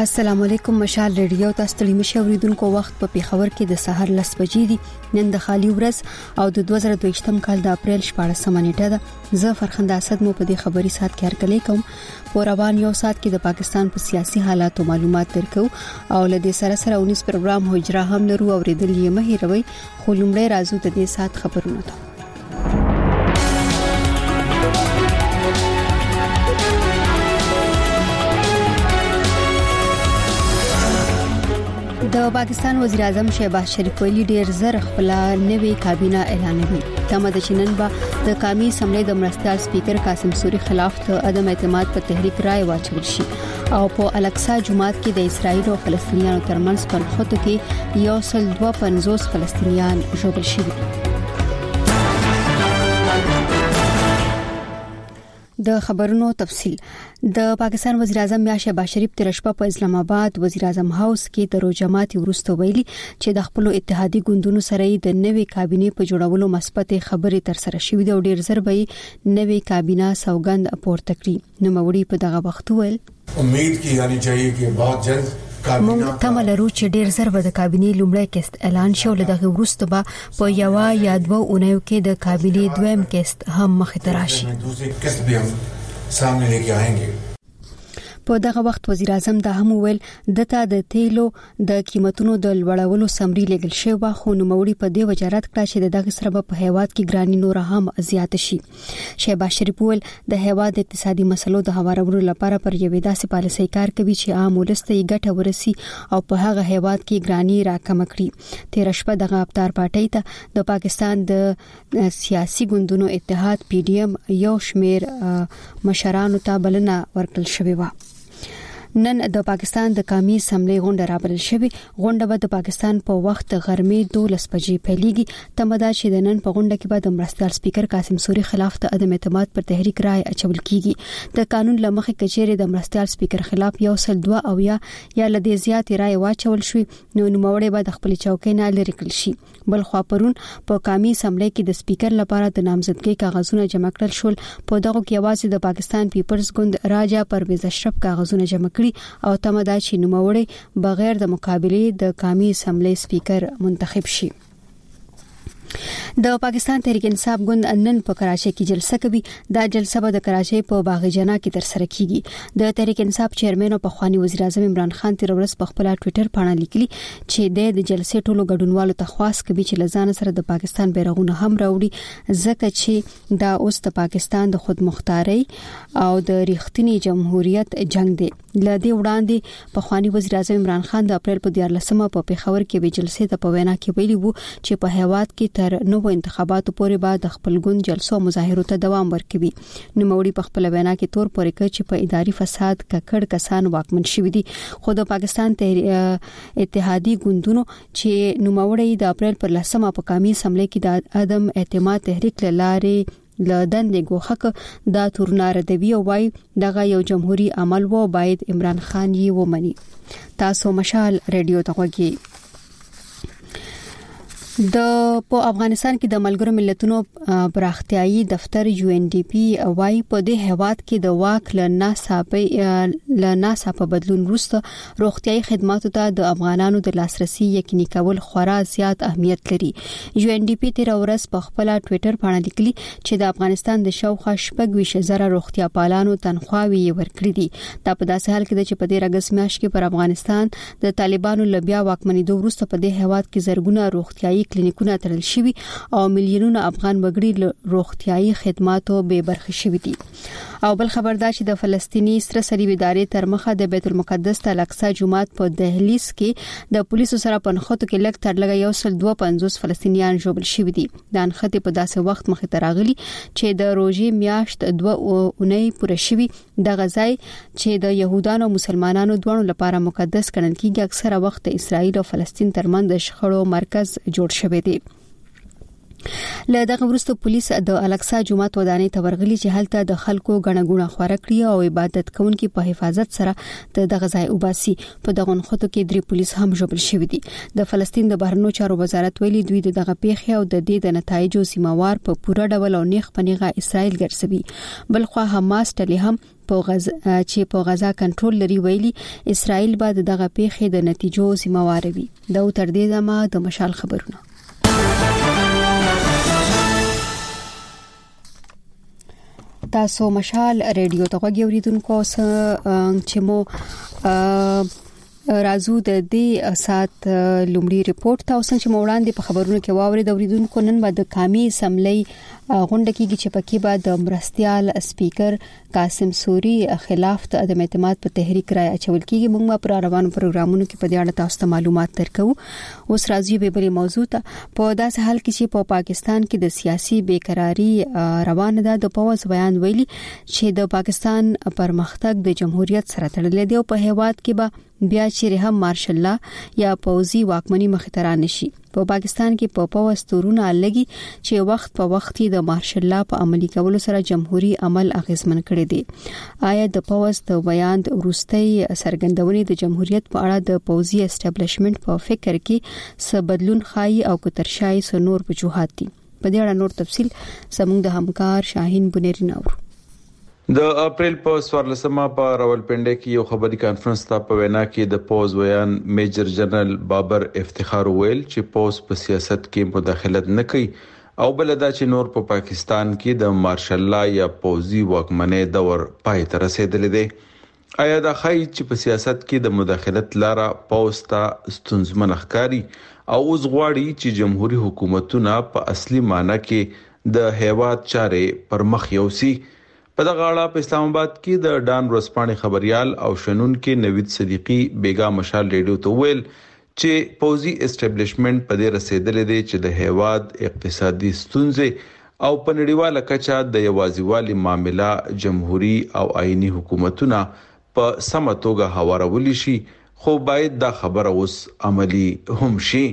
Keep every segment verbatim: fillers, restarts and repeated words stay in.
السلام علیکم مشال ریډیو تاسو ته مشه اوریدونکو وخت په پیښور کې د سحر لس بجې دي نن د خالی ورځ او د دوه زره دوه کال د اپریل شپاړسمه نیټه ده زه فرخنده اسد مو په دې خبري سات کې هرکلی کوم په روان یو سات کې د پاکستان په سیاسي حالاتو معلومات درکو او لدې سره سره اونیس پروګرام هجره هم لرو او ریدل یې مه هیروي خو لومړی راځو د دې سات خبرونه ته د پاکستان وزیر اعظم شهباز شریف ویلي ډیر زر خپل نوې کابینه اعلانوي تمه د چینن با د قومي اسمبلی د مرستیال سپیکر قاسم سوري خلاف د عدم اعتماد په تحریک رائے واچول شي او په الاقصی جمعات کې د اسرایل او فلسطینیانو ترمنځ په خطو کې یو سل دوه پنځوس فلسطینیان ژوبل شوي د خبرونو تفصيل د پاکستان وزیر اعظم شهباز شریف تر شپه په اسلام آباد وزیر اعظم هاوس کې د روجمات ورسته ویلي چې د خپل اتحادي ګوندونو سره د نوې کابینې په جوړولو مثبت خبرې تر سره شوې د ډیر زر به نوې کابینه سوګند پورته کړي نو موري په دغه وخت ویل امید کی یعنی چاهیے کہ بہت جلد مونږ تمه لرو چې ډیر زر به د کابینې لومړی کېست اعلان شو لدغه ورسته به په یو یا دوه اونیو کې د کابینې دویم کېست هم مخې ته راشي دوسری کېست به هم سامنے لیکي آئیں په دغه وخت وزیر اعظم د هم ویل دته د تیلو د قیمتونو د لوړولو سمري لګل شوی و خو نو موري په دې وجارت کړه چې دغه سره په هیواد کې ګرانی نور هم زیات شي شهباز شریف ویل د هیواد اقتصادي مسلو د هوارولو لپاره پر یوې داسې پالیسي کار کوي چې عام ولسته یې ګټه ورسي او په هغه هیواد کې ګرانی راکم کړي تیر شپه دغه افطار پارټي ته د پاکستان د سیاسي ګوندونو اتحاد پی ډی ایم یو شمیر مشرانو ته بلنه ورکړل شوې و نن د پاکستان د قومي اسمبلی غونډه رابلل شوې غونډه به د پاکستان په وخت غرمې دولس بجې پیلېږي تمدا چې د نن په غونډه کې به د مرستیال سپیکر قاسم سوري خلاف د عدم اعتماد پر تحریک رائے اچول کیږي د قانون لمخې کچېره د مرستیال سپیکر خلاف یو سل دوه او یا یا لدې زیات رائے واچول شوې نو نوموړی به د خپل چوکۍ نه لري کړل شي بل خو پرون په قومي اسمبلی کې د سپیکر لپاره د نامزدګۍ کاغذونه جمع کړل شول په دغه کې आवाज د پاکستان پیپلز ګوند راجا پرویز اشرف کاغذونه جمع او تمدا چې نوموړی بغیر د مقابله د قومي اسمبلی سپیکر منتخب شي د پاکستان تحریک انصاف ګوند نن په کراچۍ کې جلسه کوي دا جلسه به د کراچۍ په باغ جنا کې تر سره کیږي د تحریک انصاف چیرمن او په خواني وزیر اعظم عمران خان تیر ورځ په خپل ټوئیټر باندې لیکلي چې د جلسې ټولو ګډونوالو ته خواست کوي چې لزان سره د پاکستان بیرغونه هم راوړي ځکه چې دا اوس د پاکستان د خودمختاري او د ریښتینی جمهوریت جنگ دی لدې وړاندې په خواني وزیر اعظم عمران خان د اپریل په دیارلسمه په پیښور کې وی جلسې ته په وینا کې ویلي وو چې په هیواد کې تر نو انتخاباتو پورې بعد خپل ګوند جلسو مظاهرو ته دوام ورکوي نو موري په خپل وینا کې تور پورې کوي چې په اداري فساد ککړ کسان واکمن شوي دي خو د پاکستان اتحادي ګوندونو چې نو موري د اپریل پر لسمه په قومي اسمبلی کې د عدم اعتماد تحریک لاره لدن د ګوخک دا تورنار دی او وای دغه یو جمهوریت عمل وو باید عمران خان یې ومني تاسو مشال ریډیو ته وګورئ د په افغانستان کې د ملګرو ملتونو پراختیايي دفتر یو ان ډي پی وايي په دې هیواد کې د واک له ناڅاپي له ناڅاپه بدلون وروسته روغتيایي خدماتو ته د افغانانو د لاسرسي یقیني کول خورا زیات اهمیت لري یو ان ډي پی تیر ورځ په خپل ټوئیټر باندې لیکلي چې د افغانستان د شاوخوا شپږ ویشت زره روغتیا پالانو تنخواوي ورکړي دي دا په داسې حال کې چې په دې راګس میاشت کې پر افغانستان د طالبانو لبیا واکمنۍ دوه وروسته په دې هیواد کې زرګونه روغتيایي کلینیکونه تړل شوي او میلیونونه افغان وګړي روغتيایي خدماتو به برخه شوي دي او بل خبردار چې د فلسطینی سره صلیبي ادارې تر مخه د بیت المقدس ته الاقصی جمعات په دهلیز کې د پولیسو سره په نخښتو کې لګ تر لګ یو سل دوه پنځوس فلسطینیان ژوبل شوي دي د نخښتې په داسې وخت مخې ته راغلي چې د روزي میاشت دوه اونۍ پوره شوي د غزای چې د يهودانو او مسلمانانو دوه لپاره مقدس ګڼل کیږي اکثره وخت د اسرایل او فلسطین ترمنځ د شخړو مرکز جوړ شوی دی له دغه وروسته پولیس د الاقصی جومات ودانۍ ته ورغلي چې هلته د خلکو غڼه غونه خوره کړی او عبادت کوونکي په حفاظت سره د دغه ځای وباسي. په دغه نخښتو کې درې پولیس هم ژوبل شوي دي. د فلسطین د بهرنیو چارو وزارت ویلي دوی دغه پیښې او د دې د نتایجو ذمہوار په پوره ډول او نیغ پنیغه اسرائیل ګرځوي. بلخو حماس ټلې هم په غزا چې په غزا کنټرول لري ویلي اسرائیل بعد دغه پیښې د نتیجو ذمہوار وي. دا تر دې دمه د مشال خبرونه. تاسو مشال ریډیو ته غوږی اوریدونکو چې مو رازو د دې سات لومړی ریپورت تاسو چې موړاندې په خبرونو کې واوري د اوریدونکو نن بعد کامی سملي غونډه کېږي چې پکې بعد مرستيال سپیکر قاسم سوري خلاف د عدم اعتماد په تحریک رائے اچول کېږي. موږ پر روانو پروګرامونو کې په دې اړه تاسو ته معلومات درکو. اوس راځي به بلې موضوع ته. په داسې حال کې چې په پا پاکستان کې د سیاسي بیقراری روانه ده د پوز بیان ویلي چې د پاکستان پرمختګ د جمهوریت سره تړلې دی او په هیواد کې به بیا چې هم مارشل لا یا پوزي واکمنی مختران نشي. په پاکستان کې په پوز تورونه لګي چې وخت په وخت د مارشل لا په عملي کولو سره جمهوریت عمل اغیزمن کړي دي. آیا د پوز د بیان وروستي سرګندونې د جمهوریت په اړه د پوزي اسټابلیشمنت په فکر کې څه بدلون خایي او کترشای څو نور وجوهات دي؟ په دې اړه نور تفصيل زموږ د همکار شاهین بنيري نور. د اپریل په سوارلسمه په راولپنډي کې یو خبري کانفرنس ته په وینا کې د پوز ویان میجر جنرال بابر افتخار ویل چې پوز په سیاست کې مداخلت نه کوي او بل دا چې نور په پا پاکستان کې د مارشل لا یا پوزي واکمنۍ دور پای ته رسیدلی دی. آیا دا خای چې په سیاست کې د مداخلت لاره پوز ته ستونزمن ښکاری او اوس غواړي چې جمهوریت حکومتونه په اصلي معنی کې د هیواد چارې پر مخ یوسي؟ په دغه اړه په اسلام آباد کې د ډان ورسپانې خبريال او شنون کې نوید صدیقی بیگا مشال ریډیو ته ویل چې پوزي اسټابلیشمنت په دې رسیدلې دي چې د هیواد اقتصادي ستونزې او په نړیواله کچه د یوازیوالي معاملې جمهوریت او آئینی حکومتونه په سمه توګه هوارول شي، خو باید دا خبره اوس عملی هم شي.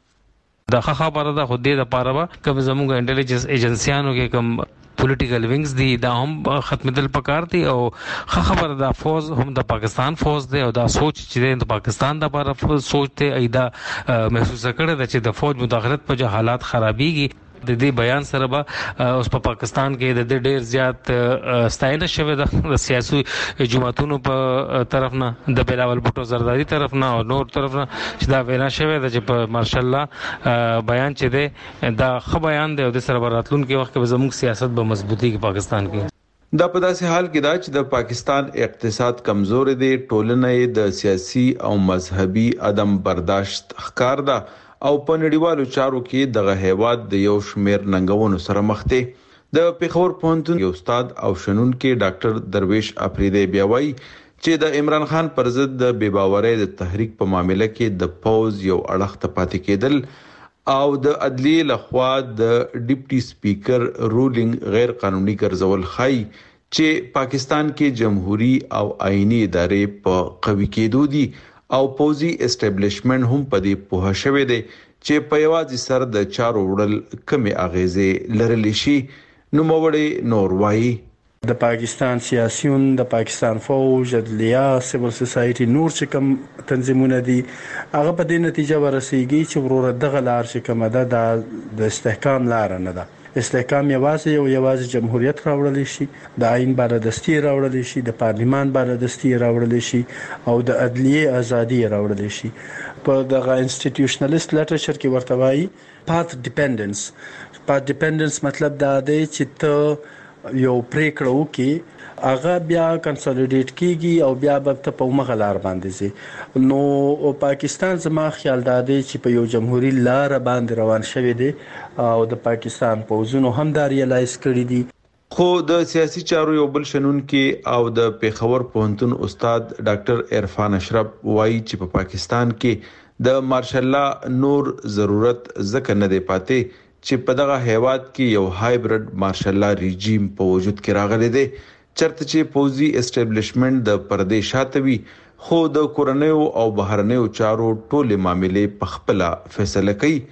دا خبره ده خو دې لپاره کوم زموږ انټيليجنس ایجنسيانو کې کوم پولیټیکل وینګز دي دا هم ختمېدل پکار دي او خبره دا فوز هم د پاکستان فوز دی او دا سوچ چې د پاکستان د لپاره سوچ ته ایدا محسوس کړي چې د فوج مداخلت په حالات خرابيږي. د دې بیان سره به اوس په پاکستان کې د ډېر زیات ستاینه شوه د سیاسي جماعتونو په طرف نه د بلاول بوټو زرداری طرف نه او نور طرف نه چې دا وینا شوه چې په مارشل لا بیان چې دی دا خو بیان دی او د سره راتلون کې وخت به زموږ سیاست به مضبوطی کې پاکستان کې دا په داسې حال کې دا چې د پاکستان اقتصاد کمزور دی، ټولنه د سیاسي او مذهبي عدم برداشت ښکار ده او په نړیوالو چارو کې دغه هیواد د یو شمیر ننګونو سره مخ دی. د پیښور پوهنتون یو استاد او شنون کې ډاکټر درویش افریدی بیا وایي چې د عمران خان پر ضد د بے باورۍ د تحریک په معاملې کې د پوز یو اړخ ته پاتې کېدل او د عدلیې لخوا د ډیپټي سپیکر رولینګ غیر قانوني ګرځول خای چې پاکستان کې جمهوریت او آئینی ادارې په قوي کېدو دي او پوزي اسټابلیشمنت هم په دې په شوه دي چې په یوازې سر د چارو وړل کمی اغیزه لرلی شي. نو موړې نور وایي د پاکستان سیاسيون، د پاکستان فوج، عدلیه، سیول سوسایټي، نور چې کوم تنظیمونه دي هغه په دې نتیجه ورسیږي چې ورور دغه لار چې کومه ده د استحکام لار نه ده. استحکام یوازې او یوازې جمهوریت راوړل شي، د آئین بالادستی راوړل شي، د پارلیمان بالادستی راوړل شي او د عدلیه ازادي راوړل شي. په دغه انسټیټیوشنلیست لټریچر کې ورته وایي پاث ډیپندنس. پاث ډیپندنس مطلب دا دی چې ته یو پریکړه وکي هغه بیا کنسولیډیټ کیږي او بیا به ته په مغه لار باندې زی. نو پاکستان زما خیال دا دی چې په یو جمهوریت لار باندې روان شوی دی او د پاکستان پوزونو هم دا ریلایز کړی دي. خو د سیاسي چارو یو بل شنون کې او د پیښور پوهنتون استاد ډاکټر عرفان اشرف وایي چې په پاکستان کې د مارشل لا نور ضرورت ځکه نه دی پاتې چې په دغه هیواد کې یو هایبرډ مارشل لا ریجیم په وجود کې راغلی دی، چرته چې پوزي اسټابلیشمنت د پردې شاته وي خو د کورنیو او بهرنیو چارو ټولې معاملې په خپل فیصله کوي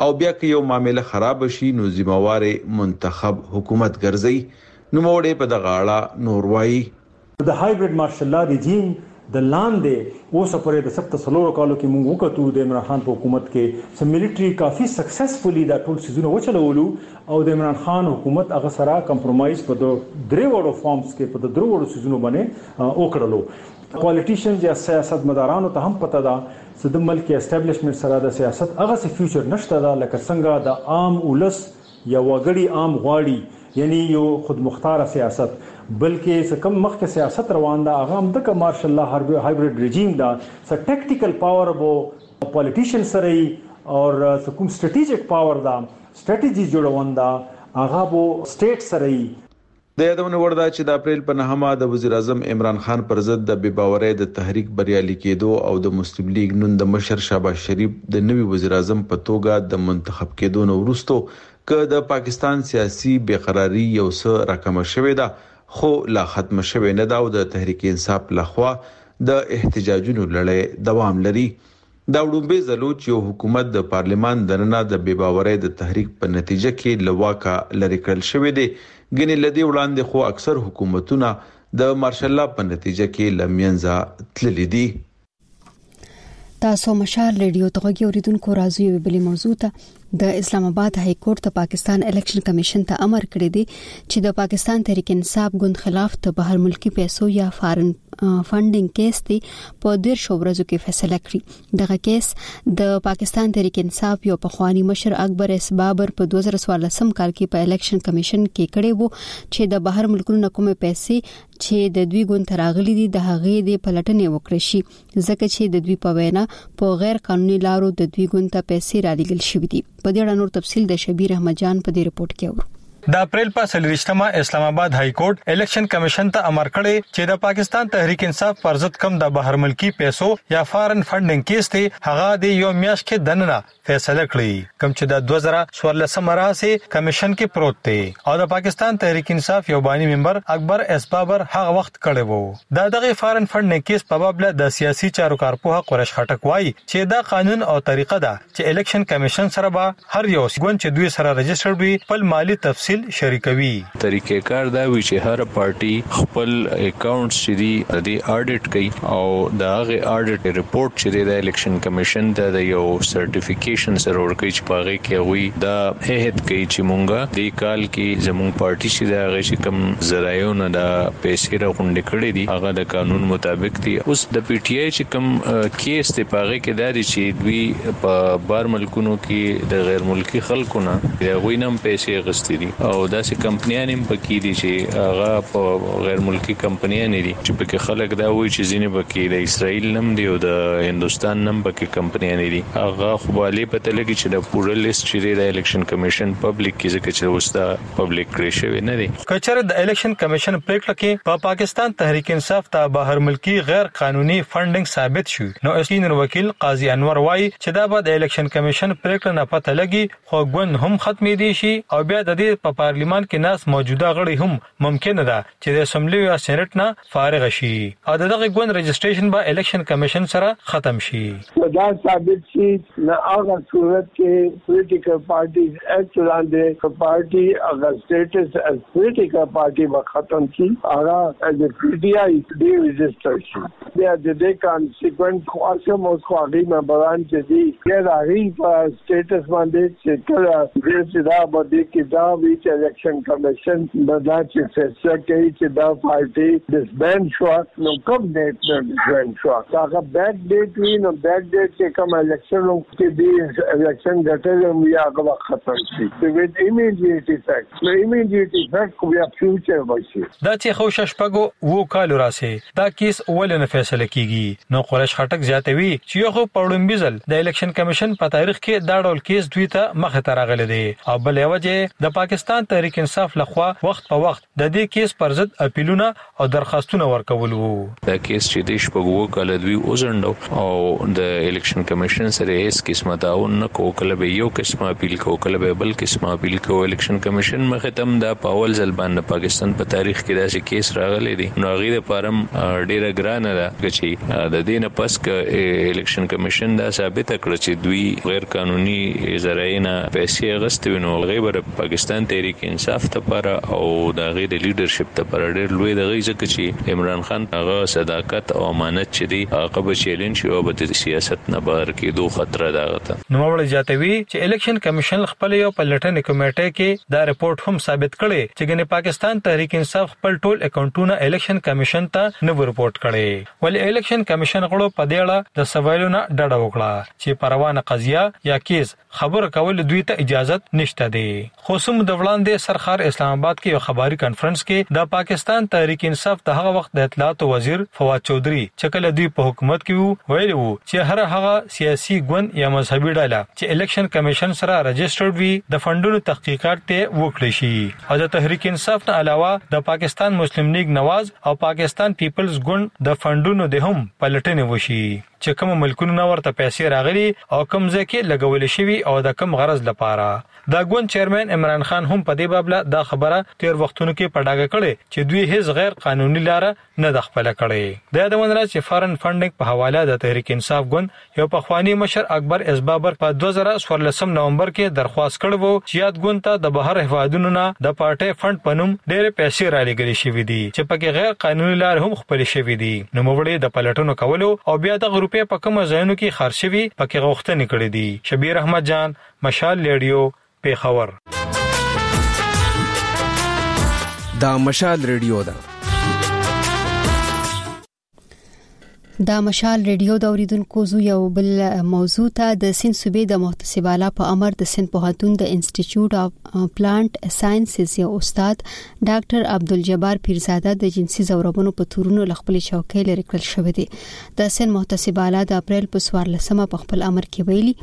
او بیا که یو معاملې خراب شي نو ذمہوار منتخب حکومت ګرځي نو موړې په دغه اړه نور وایي. د هایبرید مارشل لا رژیم د لاندې اوس پرې د سخت سلوړو کالو کې موږ وکړو د عمران خان په حکومت کې سم ملټری کافي سکسسفلی دا ټول سيزونه وچلولو او د عمران خان حکومت هغه سره کمپرمایز په درې وړو فارمز کې په درې وړو سيزونو باندې وکړلو. پالیټیشنز یا سیاستمدارانو ته هم پته ده چې د ملک اسټابلیشمنت سره د سیاست هغه څه فیوچر نشته دا لکه څنګه د عام ولس یا وګړي عام غواړي یعنی یو خود مختار سیاست بلکې څه کم مخکې سیاست روان ده هغه هم د مارشل لا هایبرید رژیم دا څه ټیکټیکل پاور بو پالیټیشن سره او څه کوم سټریټیجیک پاور دا سټریټیجی جوړون دا هغه بو سټیټ سره. د یادونه وردا چې د اپریل په نهمه د وزیر اعظم عمران خان پر ضد د بې باورۍ د تحریک بریالي کېدو او د مسلم لیگ نن د مشر شهباز شریف د نوي وزیر اعظم په توګه د منتخب کېدو نو وروسته که د پاکستان سیاسي بې قراری یو څه راکمه شوې ده خو لا ختم شوې نه ده او د تحریک انصاف لخوا د احتجاجونو لړۍ دوام لري. دا وړومبه ځلو چې حکومت د پارلیمان دننه د بې باورۍ د تحریک په نتیجه کې لواکا لری کړل شوې دي ګنې لدی وړاندې خو اکثر حکومتونه د مارشل لا په نتیجه کې لمینځه تللی دي. تاسو مشال ریډیو ته اوریدونکو راځي یو بل موضوع ته د اسلام آباد های کورټ ته پاکستان الیکشن کمیشن ته امر کړی دی چې د پاکستان تحریک انصاف ګوند خلاف د بهر ملکی پیسو یا فارن فاندینګ کیس دی په ډیر شو ورځو کې فیصله کړې. دغه کیس د پاکستان تحریک انصاف یو پخوانی مشر اکبر اس بابر په دوه زره څوارلسم کال کې په الیکشن کمیشن کې کړی وو چې د بهر ملکونو کومه پیسې چې د دوی ګوند تراغلي دي د هغې د پلټنې وکړي شي ځکه چې د دوی په وینا په غیر قانوني لارو د دوی ګوند ته پیسې را لېږل شوې دي. په دې اړه نور تفصیل د شبیر احمد جان په دې رپورت کې اورو. د اپریل په څلوېښتمه اسلام آباد های کورټ الیکشن کمیشن ته امر کړی چې د پاکستان تحریک انصاف پر ضد کم د بهر ملکی پیسو یا فارن فاندینګ کیس ته هغه د یو میاشت کې دننه فیصله کړی کوم چې د دوه زره څوارلسم راځي کمیشن کې پروت دی او د پاکستان تحریک انصاف یو بانی ممبر اکبر اس بابر هغه وخت کړی وو. دا دغه فارن فاندینګ کیس په باب له د سیاسي چارو کارپوه قریش خټک وایي چې دا قانون او طریقه ده چې الیکشن کمیشن سره به هر یو ګوند چې دوی سره رجسټر وي خپل مالی تفصیل شریکوي. طریقې کار دا وی چې هر پارټي خپل اکاونټ چې دی اډیټ کوي او دا غي اډیټ ریپورت چې د الیکشن کمیشن ته د یو سرټیفیکیشن سره ورکړي چې پاغه کې وي دا هیڅ کوي چې مونږه د کال کې زموږ پارټي چې دا غي چې کم زرایو نه دا پیسې راغونډ کړي دي هغه د قانون مطابق دي. اوس د پی ټی آی چې کم کیس ته پاغه کې داري چې دوی په بار ملکونو کې د غیر ملکی خلکو نه غوي نم پیسې غستې دي او داسې کمپنیان هم پکې دي چې هغه په غیر ملکی کمپنیان دي چې پکې خلک دا وایي چې ځینې پکې د اسرائیل نم دي او د هندستان نم پکې کمپنیان دي. هغه خو بالي پته لګي چې د پوره لیست چې د الیکشن کمیشن پبلک کې ځکه چې وستا پبلک کړی شوی نه دي. کچره د الیکشن کمیشن پریکړه کې په پا پاکستان تحریک انصاف ته بهر ملکی غیر قانوني فاندینګ ثابت شو نو اسکینر وکیل قاضي انور وایي چې دا به د الیکشن کمیشن پریکړه نه پته لګي خو ګوند هم ختمې دي شي او بیا د دې په پارلیمان کې ناس موجوده غړي هم ممکن ده چې د اسمبلی یا سېنات نه فارغ شي او دغه ګوند رجسټریشن به الیکشن کمیشن سره ختم شي. دا ثابت شي نه هغه صورت کې پولیټیکل پارټیز اکټ لاندې پارټي هغه سټیټس از پولیټیکل پارټي به ختم شي هغه د پی ډی آی ډی رجسټر شي بیا د دې کانسیکوئنس خاصه مو خواږي مبران چې دي کې راغی په سټیټس باندې چې کله دې دا باندې کې دا وی چې الیکشن کمیشن بدا چې فیصله کوي چې دا پارټي ډسبینډ شو نو کوم ډیټ نه ډسبینډ شو هغه بیک ډیټ وی نو بیک ډیټ چې کوم الیکشن کې دی الیکشن ګټل یا هغه ختم شي ویت ایمیډیټ افیکټ نو ایمیډیټ افیکټ کو بیا فیوچر وشي. دا چې خو ششپګو وو کال راسي دا کیس اول نه فیصله کیږي نو قریش خټک زیاتوي چې یو خو پړم بيزل د الیکشن کمیشن په تاریخ کې دا ډول کیس دوی ته مخه ترغله دي او بل وجه د پاکستان پاکستان تحریک انصاف لخوا وخت په وخت د دې کیس پر ضد اپیلونه او درخواستونه ورکول وو. دا کیس چې د شپږو کال دوی وزندو او د الیکشن کمیشن سره هیڅ قسمه تعاون نه کو، کله به یو قسمه اپیل کو، کله به بل قسمه اپیل کو. الیکشن کمیشن مخه تم دا پاول ځل باندې پاکستان په تاریخ کې داسې کیس راغلی دی. نو هغه د پارم ډیره ګرانه ده چې د دینه پس ک الیکشن کمیشن دا ثابت کړ چې دوی غیر قانوني زراینه پیسې غستوي. نو غیبر پاکستان تحریک انصاف ته پر او د غیر لیډرشپ ته پر ډیر لوی د غیزه چې عمران خان هغه صداقت او امانت چې دی هغه به چیلنج او به سیاست نه بهر کېدو خطر ده. نو وړ جاتوي چې الیکشن کمیشن خپل یو پلټنې کمیټه کې دا رپورت هم ثابت کړي چې ګنې پاکستان تحریک انصاف خپل ټول اکاونټونه الیکشن کمیشن ته نه ورپورټ کړي. ولې الیکشن کمیشن غړو په دې اړه د سوالونو ډډه وکړه چې پروانه قضیه یا کیس خبر کول دوی ته اجازه نشته دی. خو سم د وړاندې سرخار اسلام آباد کې یو خبري کانفرنس کې د پاکستان تحریک انصاف د هغه وخت د اطلاعات وزیر فواد چودھری چې کله دوی په حکومت کې وو ویلي وو چې هر هغه سیاسي ګوند یا مذهبي ډله چې الیکشن کمیشن سره رجسټرډ وي د فندونو تحقیقات ته وکړي شي. او د تحریک انصاف نه علاوه د پاکستان مسلم لیگ نواز او پاکستان پیپلز ګوند د فندونو د هم پلټنې وشي چې کوم ملکونو ورته پیسې راغلي او کوم ځکه لګول شوی او د کوم غرض لپاره. دا ګوند چیرمن عمران خان هم په دې بابله دا خبره تیر وختونو کې پډاګه کړي چې دوی هیڅ غیر قانوني لار نه د خپل کړي. د یادونه راځي چې فارن فندینګ په حواله د تحریک انصاف ګوند یو پخوانی مشر اکبر اسبابر په دوه زره څوارلسم نومبر کې درخواست کړو چې یاد ګوند ته د بهر هوادونو نه د پارټي فند پنوم ډېر پیسې را لګل شوې دي چې پکې غیر قانوني لار هم خپل شوې دي. نو موږ د پلټونو کولو او بیا د غروپې په کوم ځایونو کې خرڅوي پکې غوښتنې کړې دي. شبیر احمد جان، مشال ریډیو، پیښور. دا مشال ریډیو ده. دا مشال ریډیو د اوریدونکو زو یو بل موضوع ته د سند صوبې د محتسب اعلی په امر د سند پوهنتون د انسټیټیوټ اف پلانټ ساينسز یو استاد ډاکټر عبدالجبار پیرزاده د جنسي زوربونو په تورونو لخپل چوکۍ لري کړل شوې دي. د سند محتسب اعلی د اپریل په څوارلسمه په خپل امر کې ویلي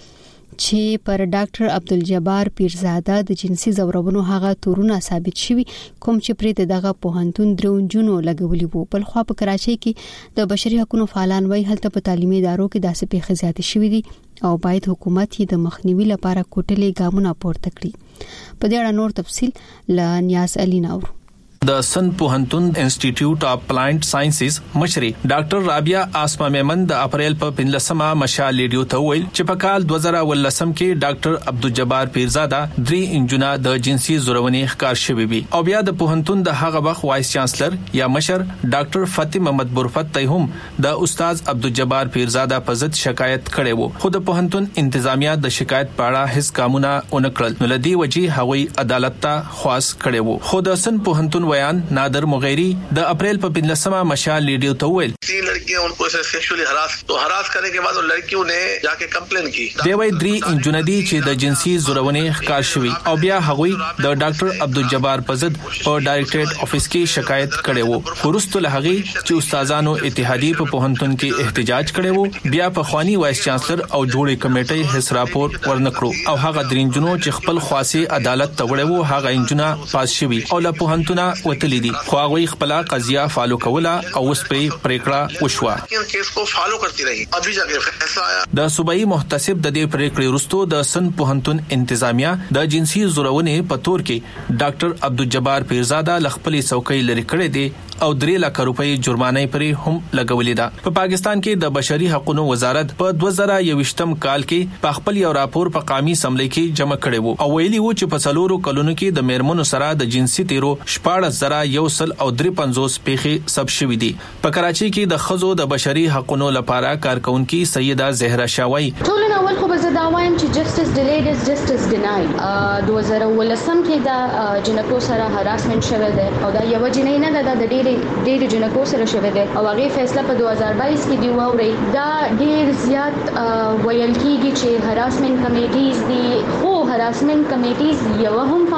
چې پر ډاکټر عبدالجبار پیرزاده د جنسي زوربونو هغه تورونه ثابت شوي کوم چې پرې دغه پوهنتون درونجونو لګولي وو. بل خو په کراچۍ کې د بشري حقوقو فعالان وایي هلته په تعلیمي ادارو کې داسې پیښې زیاتې شوې دي او باید حکومت یې د مخنیوي لپاره کوټلې ګامونه پورته کړي. په دې اړه نور تفصیل ل نیاز علي ناور. د سند پوهنتون انسټیټیوټ اف پلانټ ساينسز مشري ډاکټر رابعه اسما میمن د اپریل په پنځلسمه مشال ریډیو ته ویل چې په کال دوه زره ولسم کې ډاکټر عبدالجبار پیرزاده درې انجونه د جنسي زورونې ښکار شوی وي او بیا د پوهنتون د هغه وخت وایس چانسلر یا مشر ډاکټر فاطمه محمد برفت ته هم د استاد عبدالجبار پیرزاده په ضد شکایت کړي وو. خو د پوهنتون انتظامیه د شکایت په اړه هیڅ ګامونه ونه کړل. نو لدی وجې هغوی عدالت ته خواست کړي وو. خو د سند پوهنتون بیان نادر مغیری د اپریل په پنځلسمه مشال ریډیو ته ویل تین لڑکیاں ان کو سیکشولی ہراس تو ہراس کرنے کے بعد ان لڑکیوں نے جا کے کمپلین کی. دی وای درې انجونه دي چې د جنسي زورونې ښکار شوی او بیا هغوی د ډاکټر عبدالجبار په ضد په ډایریکټریټ افیس کې شکایت کړي وو. وروسته له هغه چې استادانو اتحادیه په پوهنتون کې احتجاج کړي وو بیا په خواني وایس چانسلر او جوړې کمیټې هیڅ راپور ورنکړو او هغه درې انجونو چې خپل خاصي عدالت ته وړي وو هغه انجونه پاس شوی او له پوهنتونه وتلی دي. خو هغه خپل قضیه فالو کوله او اوس په پریکړه وشوه. کیس کو فالو کرتی رہی ابھی جا کے فیصلہ آیا. د صوبایي محتسب د دې پریکړې وروسته د سند پوهنتون انتظامیه د جنسي زورونې په تور کې ډاکټر عبدالجبار پیرزاده لخپلي څوکۍ لري کړې دي او درې لک روپۍ جرمانه پرې هم لګولې ده. په پاکستان کې د بشري حقوقو وزارت په دوه زره یوویشتم کال کې په خپل یو راپور په قومي اسمبلی کې جمع کړی وو او ویلي وو چې په څلورو کلونو کې د میرمنو سره د جنسي تیرو شپاړس زره یو سل او درې پنځوس پیښې ثبت شوې دي. په کراچۍ کې د ښځو د بشري حقوقو لپاره کارکونکي سیده زهرا شاوی ټول نه اول خو به زه دا وایم چې جسټس ډیلیډ از جسټس ډینایډ. دوه زره ولسم کې دا جنکو سره هراسمنت شوه ده او دا یو جنې نه ده د ډېر ډېر جنکو سره شوه ده او هغه فیصله په دوه هزار بایس کې دی ووري. دا ډېر زیات ویل کیږي چې هراسمنت کمیټیز دي خو هراسمنت کمیټیز یو هم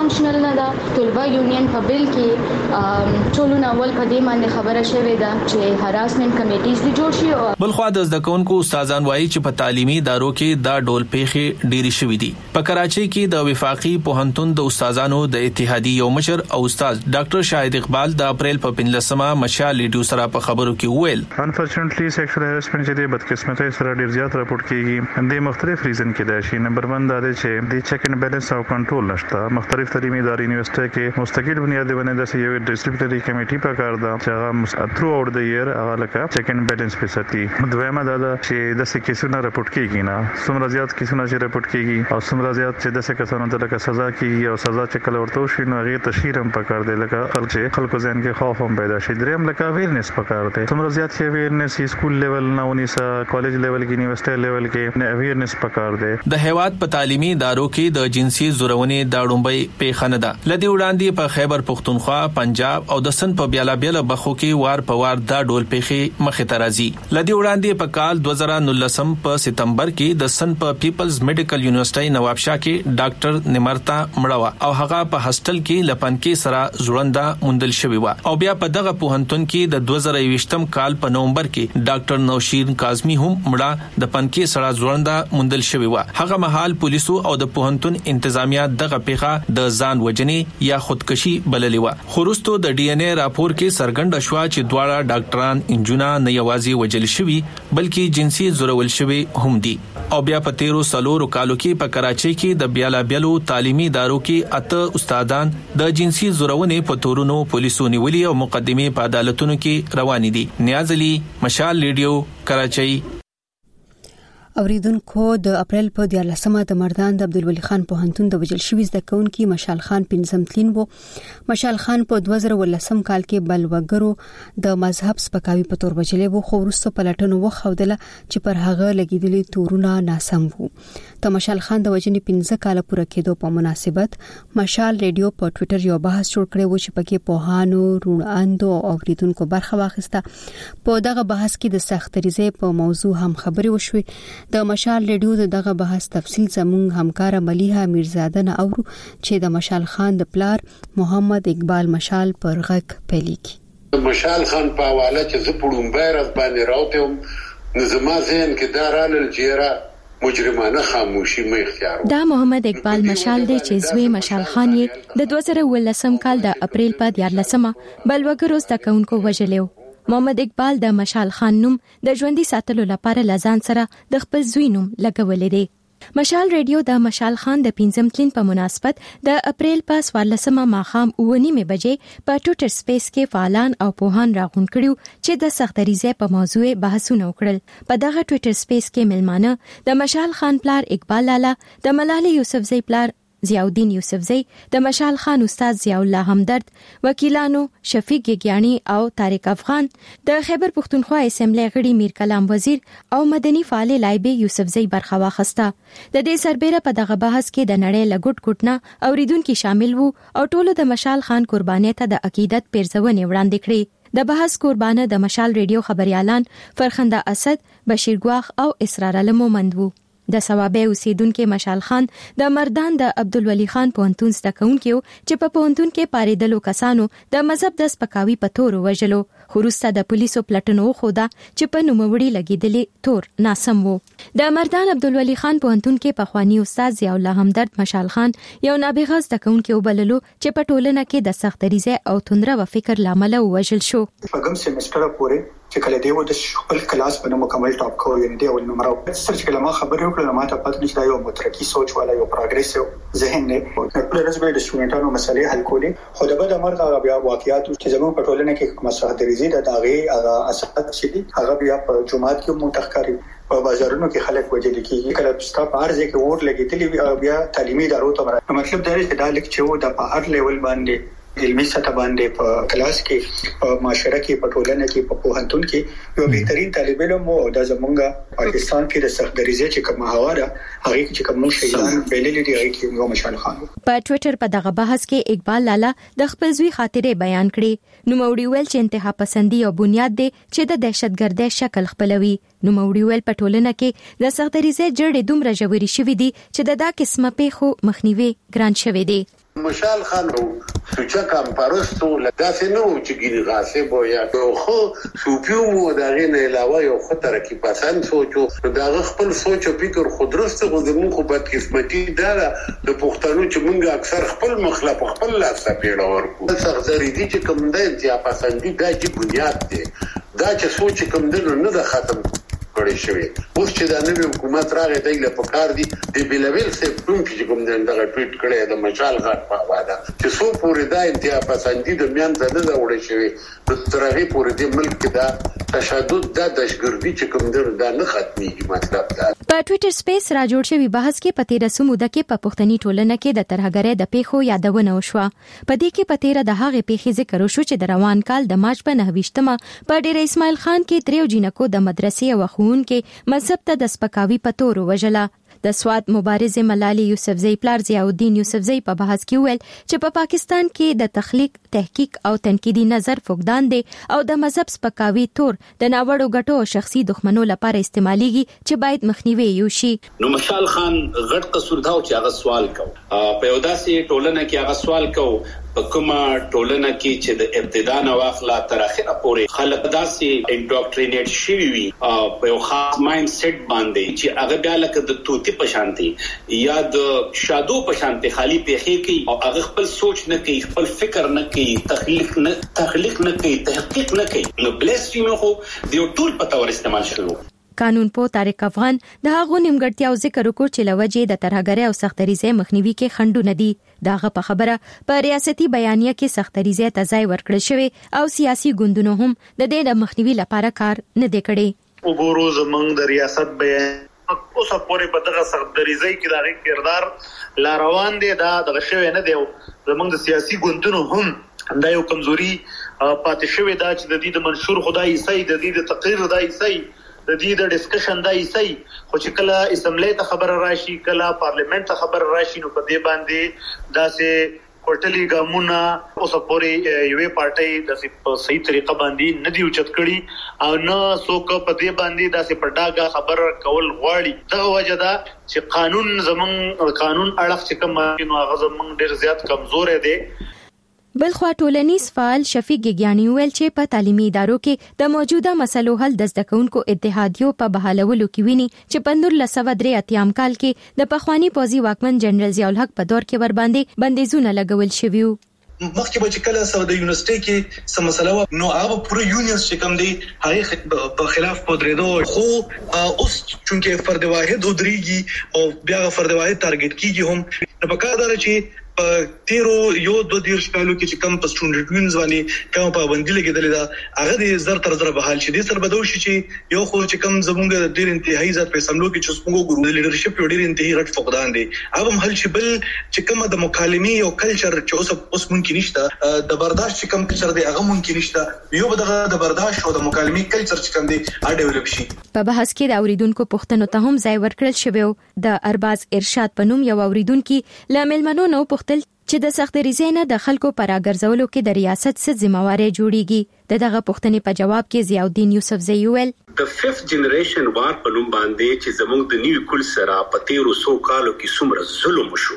پروپورشنل نه ده. طلبه یونین په بل کې ټولو اول په دې باندې خبره شوې ده چې هراسمنت کمیټیز دي جوړ شي. بلخوا د زده کوونکو استادان وایي چې په تعلیمي ادارو کې دا ډول پیښې ډېری شوې دي. په کراچۍ کې د وفاقي پوهنتون د استادانو د اتحادیې یو مشر او استاد ډاکټر شاهد اقبال د اپریل په پنځلسمه مشال ریډیو سره په خبرو کې وویل انفورچونټلی سیکشوال هراسمنت چې د بدقسمتۍ سره ډېر زیات راپورټ کیږي. د مختلف ریزن کې دا شي. نمبر ون دا دی چې د چیک اینڈ بیلنس او کنټرول نشته. مختلف تعلیمي ادارې یونیورسيټي کې مستقل بنیاد باندې د یو ډسپلینری کمیټي په کار ده چې هغه تھرو اوټ د ایئر هغه لکه چیک اینڈ بیلنس په ساتي. دویمه دا ده چې د کیسونو راپورټ کیږي نه څومره زیات کیسونه چې راپورټ کیږي او څومره زیات چې د څه کسانو ته لکه سزا کیږي او سزا چې کله ورته شي نو هغه تشهیر هم پکار دی لکه خلک خلکو ځین کې خوف هم پیدا شي. دریم لکه اویرنس پکار دی. څومره زیات چې اویرنس سکول لیول نه ونی سا کالج لیول کې یونیورسيټي لیول کې نه اویرنس پکار دی. د هیواد په تعلیمي ادارو کې د جنسي زورونې د اړومبۍ پیښه نه ده. لدی وړاندې په خیبر پختونخوا، پنجاب او د سند په بیاله بیاله بخو کې وار په وار دا ډول پیښې مخه ته راځي. لدی وړاندې په کال دوه زره نولسم په سپتمبر کې د سند په پیپلز میډیکل یونیورسيټي نوابشاه کې ډاکټر نمرتا مړه او هغه په هاستل کې لپنکې سره ژوندۍ موندل شوې و. او بیا په دغه پوهنتون کې د دوه زره یوویشتم کال په نومبر کې ډاکټر نوشین کاظمی هم مړه د پنکې سره ژوندۍ موندل شوې و. هغه مهال پولیسو او د پوهنتون انتظامیه دغه پیښه د ځان وجنې یا خودکشي بللې و. خورستو د ډي ان اے راپور کې څرګنده شو چې دواړه ډاکټران انجونه نه یوازې وجل شوي بلکې جنسي زورول شوي هم دي. او بیا په تیرو سلورو کالو کې په کراچۍ کې د بیاله بیلو تعلیمي ادارو کې اته استادان د جنسي زورونې په تورونو پولیسو نیولي او مقدمه په عدالتونو کې روانې دي. نیاز علي، مشال ریډیو، کراچۍ. اوریدونکو د اپریل په دیارلسمه د مردان د عبدالولي خان پوهنتون د وجل شوي زده کوونکي مشال خان پنځم تلین وو. مشال خان په دوه زره ولسم کال کې بلوګرو د مذهب سپکاوي په تور وجلې وو، خو وروسته پلټنو وښودله چې پر هغه لګیدلي تورونه ناسم وو. د مشال خان د وجنې پنځه کال پوره کېدو په مناسبت مشال ریډیو په ټوئیټر یو بحث جوړ کړی و چې پکې پوهانو، روڼاندو او اوریدونکو برخه واخیسته. په دغه بحث کې د سختریزې په موضوع هم خبرې وشوې. د مشال ریډیو د دغه بحث تفصیل زموږ همکار ملیحه میرزاده نه اورو چې د مشال خان د پلار محمد اقبال مشال پر غږ پیلي کی. مشال خان په حواله چې زه پړم بیرغ باندې راوته نو زما ذهن کې دارال الجیره مجرمانه خاموشي مې اختیار. دا محمد اقبال مشال دی چې زوی مشال خان یې د دوه زره ولسم کال د اپریل په دیارلسمه بلوګرو زده کوونکو وژلیو. محمد اقبال د مشال خان نوم د ژوندۍ ساتلو لپاره لزان سره د خپل زوی نوم لګولې دی. مشال ریډیو د مشال خان د پنځم تلین په مناسبت د اپریل په څوارلسمه ماښام اوه نیمې بجې په ټوئیټر سپیس کې فعالان او پوهان راغونډ کړیو چې د سختریزې په موضوع بحثونه وکړل. په دغه ټوئیټر سپیس کې ملمانه د مشال خان پلار اقبال لالا، د ملالۍ یوسفزۍ پلار ضیاءالدین یوسفزۍ، د مشال خان استاد ضیاء الله همدرد، وکیلانو شفیق ګیګیانی او طارق افغان، د خیبر پختونخوا اسمبلی غړي میر کلام وزیر او مدني فعال لایبه یوسفزۍ برخه واخیسته. د دې سربېره په دغه بحث کې د نړۍ لګوټ کوټنه اوریدونکو شامل وو او ټولو د مشال خان قربانۍ ته د عقیدت پیرزونې وړاندې کړې. د بحث قربانه د مشال ریډیو خبريالان فرخنده اسد، بشیر ګواخ او اسرار علم مومند وو. د ثوابه اوسیدونکو مشال خان د مردان د عبدالولي خان پوهنتون زده کوونکو چې په پوهنتون کې پاریدلو کسانو د مذهب د سپکاوي په تور وژلو، خو وروسته د پولیسو پلټنو وښوده چې په نوموړي لګیدلي تور ناسم وو. د مردان عبدالولي خان پوهنتون کې پخوانی استاد ضیاء الله همدرد مشال خان یو نابغه زده کوونکی وبللو چې په ټولنه کې د سختریزه او توندره و فکر لامل وژل شو. په کوم سیمستر پورې چې کله دیو د خپل کلاس په مکمل ټاپ کو یعنی دی ول نمبر او سر چې کلمه خبرې وکړه ما ته پاتې نشته یو مترقی سوچ والا یو پروګریسیو ذهن نه په رزبې د شټونټانو مسلې حل کولې خو د بده مرغه بیا واقعیات چې زموږ په ټولنه کې مساحت درېزي د داغه هغه اثرات چې دي هغه بیا په جماعت کې متخکاری په بازارونو کې خلک وجل کیږي کله ستا په ارزه کې ور لګیدلی بیا تعلیمي ادارو ته مطلب دا دی چې دا لیک چې و د په هر لیول باندې علمي سطح باندې په کلاس کې په معاشره کې په ټولنه کې په پوهنتون کې یو بهترین طالب علم او د زمونږ پاکستان کې د سخت دریزه چې کوم هواره هغه چې کوم شیان بیللې دي هغه کې یو مشال خان په ټوئیټر په دغه بحث کې اقبال لالا د خپل زوی خاطره بیان کړي. نو موړي ویل چې انتها پسندي او بنیاد دی چې د دهشتګردۍ شکل خپلوي. نو موړي ویل په ټولنه کې د سخت دریزه جوړې دومره ژورې شوې دي چې د دا قسمه پیښو مخنیوي ګران شوی دی. مشال خان او سوچا کام پرستو لداسې نو چې ګینه غاسب یا خو سوپیو مو دغه نه علاوه یو خطر کی پسند سوچو دغه خپل سوچ او فکر خودرسته خو زموږ خو بد قسمتي دا د پښتنو چې موږ اکثر خپل مخلب خپل لاس پیړه ورکو څنګه دي چې کوم د انتیا پسندي دا چې بنیاد دی دا چې سوچ کوم دنه نه ده ختم کړی شوی اوس چې د نوې حکومت راغی دایله په کار دي د بیلویل سپټوم چې کوم دغه ټویټ کړی د مشال غټ په واده چې سو پورې دا انتها پسندي د میان زده دا وړي شوی د ترغه پورې د ملک دا تشدد د دشګردي چې کوم در دا نه ختميږي مطلب دا په ټوئیټر سپیس را جوړ شوی بحث کې پتی رسوموده کې په پښتني ټولنه کې د ترهګرۍ د پیښو یادونه وشوه په دې کې پتی را د هغه پیښې ذکر وشو چې د روان کال د مارچ په نهه په ډیر اسماعیل خان کې دریو جنکو د مدرسې او خون کې مذهب ته د سپکاوي په تور وجله د سواد مبارزه ملالي یوسفزئی پلار ضیاء الدین یوسفزئی په بحث کې ویل چې په پا پاکستان کې د تخلیق تحقیق او تنقیدي نظر فقدان دي او د مذهب سپکاوي تور د ناوړو ګټو او شخصي دښمنو لپاره استعماليږي چې باید مخنیوي یوشي. نو مشال خان غټ قصور دا چې هغه سوال کو په یو داسې ټولنه کې هغه سوال کو په کومه ټولنه کې چې د ابتدا نه واخلا تر اخره پورې خلک داسې انډوکټرینیټ شوي وي په یو خاص مایند سیټ باندې چې هغه بیا لکه د توتی په شانتي یا د شادو په شانتي خالی پیخي کوي او هغه خپل سوچ نه کوي خپل فکر نه کوي تخلیق نه تخلیق نه کوي تحقیق نه کوي نو بلسفیمي خو د یو ټول په تور استعمال شوی. قانون پو طارق افغان د هغو نیمګړتیاو ذکر وکړ چې لوجې د ترهګرۍ او سختریزې مخنیوي کې خنډونه دي. داغه په خبره په ریاستي بیانیه کې سختریزې ته ځای ورکړل شوی او سیاسي ګوندونو هم د دې د مخنیوي لپاره کار نه دی کړی. وګورو زمونږ د ریاست بیان اوس پورې په دغه سختریزې کې دغه کردار لا روان دي دا دغه شوی نه دی زمونږ د سیاسي ګوندونو هم دا یو کمزوري پاتې شوی دا چې د دې د منشور خدای عیسی د دې د تقریر خدای عیسی د دې د ډسکشن دا ایسي خو چې کله اسمبلی ته خبر راشي کله پارلیمنت ته خبر راشي نو په دې باندې داسې کوټلي ګامونه اوس پورې یوې پارټي د صحیح طریقه باندې نه دی اوچت کړي او نه څوک په دې باندې داسې پټاګه خبر کول غواړي دا وجه ده چې قانون زمون قانون اړه چې کوم نو هغه زمون ډیر زیات کمزور دی. بلخوا ټولنیز فعال شفیق ګیانی ویل چې په تعلیمي ادارو کې د موجوده مسلو حل د زده کوونکو اتحادیو په بحالولو کې ویني چې په نولس سوه درې اتیام کال کې د پخوانی پوځي واکمن جنرال ضیاء الحق په دور کې ور باندې بندیزونه لګول شوي وو. مخکې به چې کله سو د یونیورسيټي کې سم مسله نو هغه پوره یونیونز چې کوم دی هغه په خلاف پودریدو خو اوس چونکه فرد واحد ودرېږي او بیا فرد واحد ټارګټ کیږي هم نو په کار دار چې په تیرو یو دوه دیرش کالو کې چې کم په سټوډنټ یونز باندې کوم پابندي لګیدلې ده هغه د زر تر زر بحال شي دي سر بدو شي چې یو خو چې کم زمونږ د ډیر انتهایی ځات په سملو کې چې څنګه ګورو د لیډرشپ یو ډیر انتهایی رټ فقدان دي هغه هم هل شي بل چې کومه د مکالمې او کلچر چې اوس اوس ممکن نشته د برداشت چې کم کلچر دی هغه ممکن نشته یو بدغه د برداشت او د مکالمې کلچر چې کم دی ا ډیولپ شي. په بحث کې د اوریدونکو پوښتنو ته هم ځای ورکړل شوی د ارباز ارشاد پنوم یو اوریدونکو لامل منو نو پوښتل چې د سختریزې نه د خلکو پر اګرځولو کې د ریاست څخه ذمہواری جوړیږي. دغه پوښتنې په جواب کې ضیاء الدین یوسفزئی ویل د ففت جنریشن وار په نوم باندې چې زموږ د نیو کول سره په تیرو سو کالو کې څومره ظلم وشو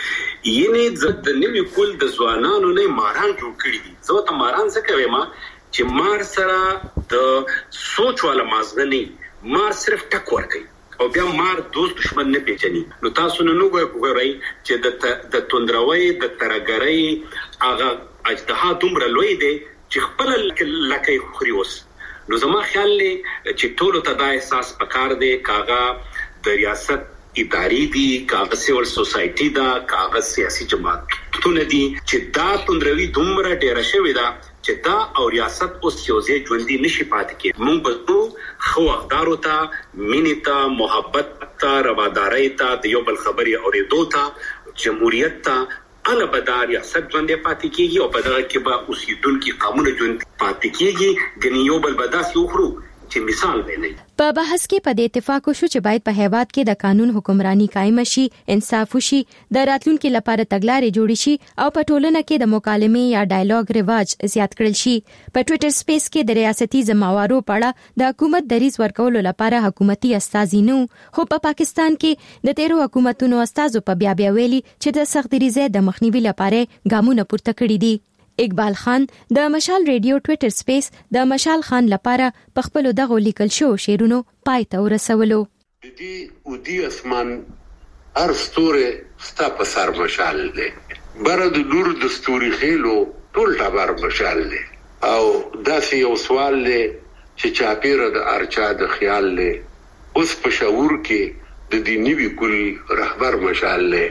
یعنی د نیو کول د ځوانانو نه ماران جوړ کړی دي. زه ته ماران څه کوي ما چې مار سره د سوچ والا مازغني مار صرف ټک ورکي او بیا مار دوست دشمن نه پیژني. نو تاسو نو وګورئ چې د د توندروي د ترګرۍ هغه اجتهاد دومره لوی دی چې خپل لکه خوريوس. نو زما خیال دی چې ټول ته دا احساس پکار دی کاغه د ریاست اداري دي کاغه سیول سوسايټي دا کاغه سیاسي جماعتونه دي چې دا توندروي دومره ډیره شوې ده چې دا او ریاست اوس یو ځای ژوندۍ نشي پاتې کېږي. موږ به خو اقدارو ته مینې ته محبت ته روادارۍ ته د یو بل خبرې اورېدو ته جمهوریت ته اله به دا ریاست ژوندۍ پاتې کېږي او په دغه کې به اوسېدونکي قومونه ژوندۍ پاتې کېږي. ګنې یو بل به داسې وخورو چې مثال دی نه. په بحث کې په اتفاق شو چې باید په هیواد کې د قانون حکمرانی قائم شي، انصاف وشي، د راتلونکو لپاره تګلارې جوړې شي او په ټولنه کې د مکالمې یا ډایالوګ رواج زیات کړل شي. په ټوئیټر سپیس کې د ریاستي ځموارو په اړه د حکومت دریځ ورکولو لپاره حکومتي استازي نو خو په پاکستان کې د تیرو حکومتونو استازو په بیا بیا ویلي چې د سخت دریځ د مخنیوي لپاره ګامونه پورته کړي دي. اقبال خان د مشال ریډیو ټوئیټر سپیس د مشال خان لپاره په خپل دغه لیکل شو شیرونو پای ته ورسولو. د دې ودی اسمان هر ستوره ستا په سر مشال دی، بر د لور د ستوري خېلو ټول ټبر مشال دی، او داسې یو سوال دی چې چاپیره د ارچا د خیال دی، اوس په شعور کې د دې نیوي کل رهبر مشال دی،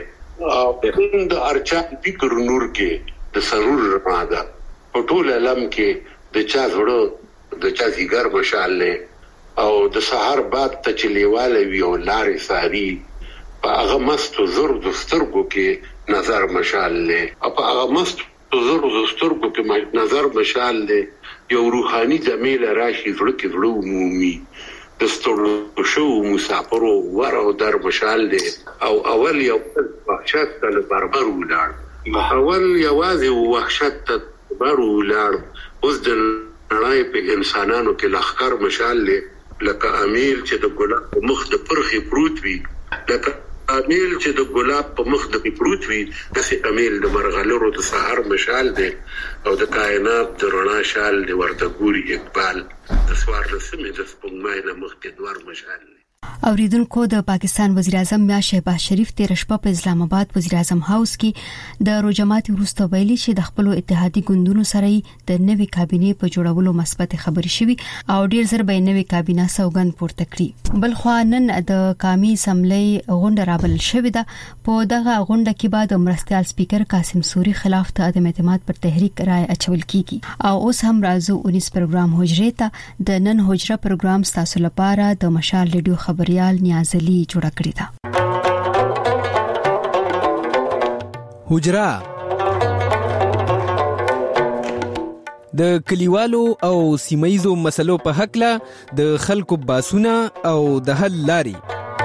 او د ارچا فکر نور کې د سرور رڼا ده، په ټول عالم کې د چا زړه د چا زیګر مشال له، او د سحر باد ته چې لیواله وي او لارې ساري، په هغه مستو زر د سترګو کې نظر مشال له، او په هغه مستو زر د سترګو کې نظر مشال له، یو روحاني زمیل راشي زړه کې زړه عمومي د ستړو شو مسافرو ور او در مشال له، او اول یو وحشت ته بربر ولاړ، اول یوازې وحشت ته بربر ولاړ، اوس د نړۍ په انسانانو کې لخر مشال له، لکه امیل چې د ګلاب په مخ د پرخي پروت وي، لکه امیل چې د ګلاب په مخ د پروت وي، داسې امیل د مرغلرو د سحر مشال دی، او د کائنات د رڼا شال دی ورته ګوري اقبال، د څوارلسمې د سپوږمۍ نه مخکې دوار مشال دی. اوریدونکو د پاکستان وزیر اعظم میا شهباز شریف تیر شپه په اسلام آباد وزیر اعظم هاوس کې د روجمات وروسته ویلي چې د خپل اتحادي ګوندونو سره د نوې کابینې په جوړولو مثبت خبرې شوي او ډیر زر به نوې کابینه سوګند پورته کړي. بل خو نن د قومي اسمبلی غونډه رابل شوې ده. په دغه غونډه کې بعد مرستيال سپیکر قاسم سوري خلاف ته عدم اعتماد پر تحریک رائے اچول کیږي او اوس هم راځو اونیس پروګرام حجره ته د نن حجره پروګرام تاسو لپاره د مشال ریډیو خبر ریال نیازلی جوړه کړی ده. حجره د کلیوالو او سیمایزو مسلو په حق له د خلکو باسونه او د حل لاري.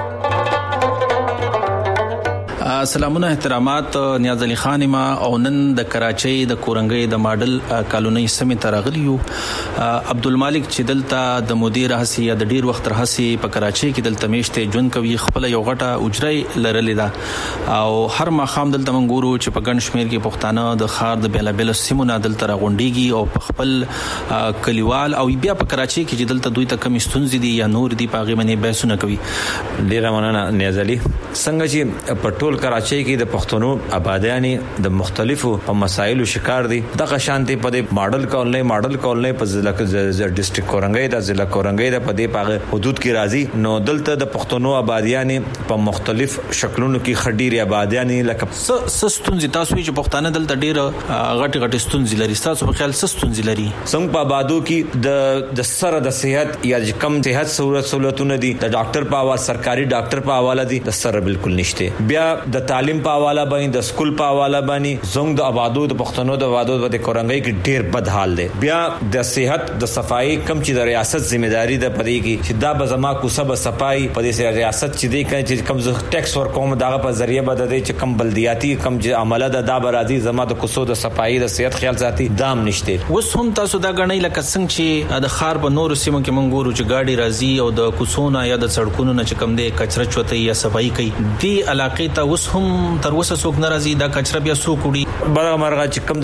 سلامونه احترامات، نیاز علي خان ما او نن د کراچۍ د کورنګي د ماډل کالونی سمې ترغلیو عبد المالک چې دلته د مدیر هسي یا د ډیر وخت رهسي په کراچۍ کې دلته میشته جون کوي، خپل یو غټه اجرای لرلې ده او هر مخام دلته منګورو چې په ګڼ شمیر کې پښتانه د خار د بیل بیل سیمونه دلته راغونډيږي او په خپل کلیوال او بیا په کراچۍ کې چې دلته دوی ته کم ستونزې دي یا نور دي پاغي باندې بحثونه کوي. ډیر مننه نیاز علي. څنګه چې په ټول کراچۍ کې د پښتنو آبادیانی د مختلفو په مسایلو شکار دي، د شانتي په د ماډل کولنی ماډل کولنی په ضلع کې ډیسټریکټ کورنګي د ضلع کورنګي د په دې پاغه حدود کې راځي، نو دلته د پښتنو آبادیانی په مختلف شکلونو کې خډيري آبادیانی لکه سستونځي تاسو چې پښتانه دلته ډیر غټ غټ ستونځي لري، تاسو په خیال سستونځي لري څنګه په آبادو کې د د سره د صحت یا کم صحت سہولتونه دي، د ډاکټر په حواله سرکاري ډاکټر په حواله دي، د سره بالکل نشته. بیا د تعلیم په حواله باندې د سکول په حواله باندې زنګ د آبادو د پښتنو د آبادو د کورنګي کې ډیر بد حال دی. بیا د صحت د صفائی کم چې د ریاست ځمېداري د پدې کې چې دا به زما کو سب صفائی په دې ریاست چې دی کنه چې کم ز ټیکس ور کوم دغه په ذریعہ بد دی چې کم بلدیاتی کم چې عمله د دا برادي زما د کوسو د صفائی د صحت خیال ساتي دام نشته. وس هم تاسو دا غنۍ لکه څنګه چې د خار په نور سیمو کې منګورو چې گاډي راځي او د کوسونه یا د سړکونو نه چې کم دی کچره چوتي یا صفائی کوي، دی علاقې ته وس هم تر اوسه څوک ناراضي دا کچره بیا څوک وړي برغه مرغه چې کم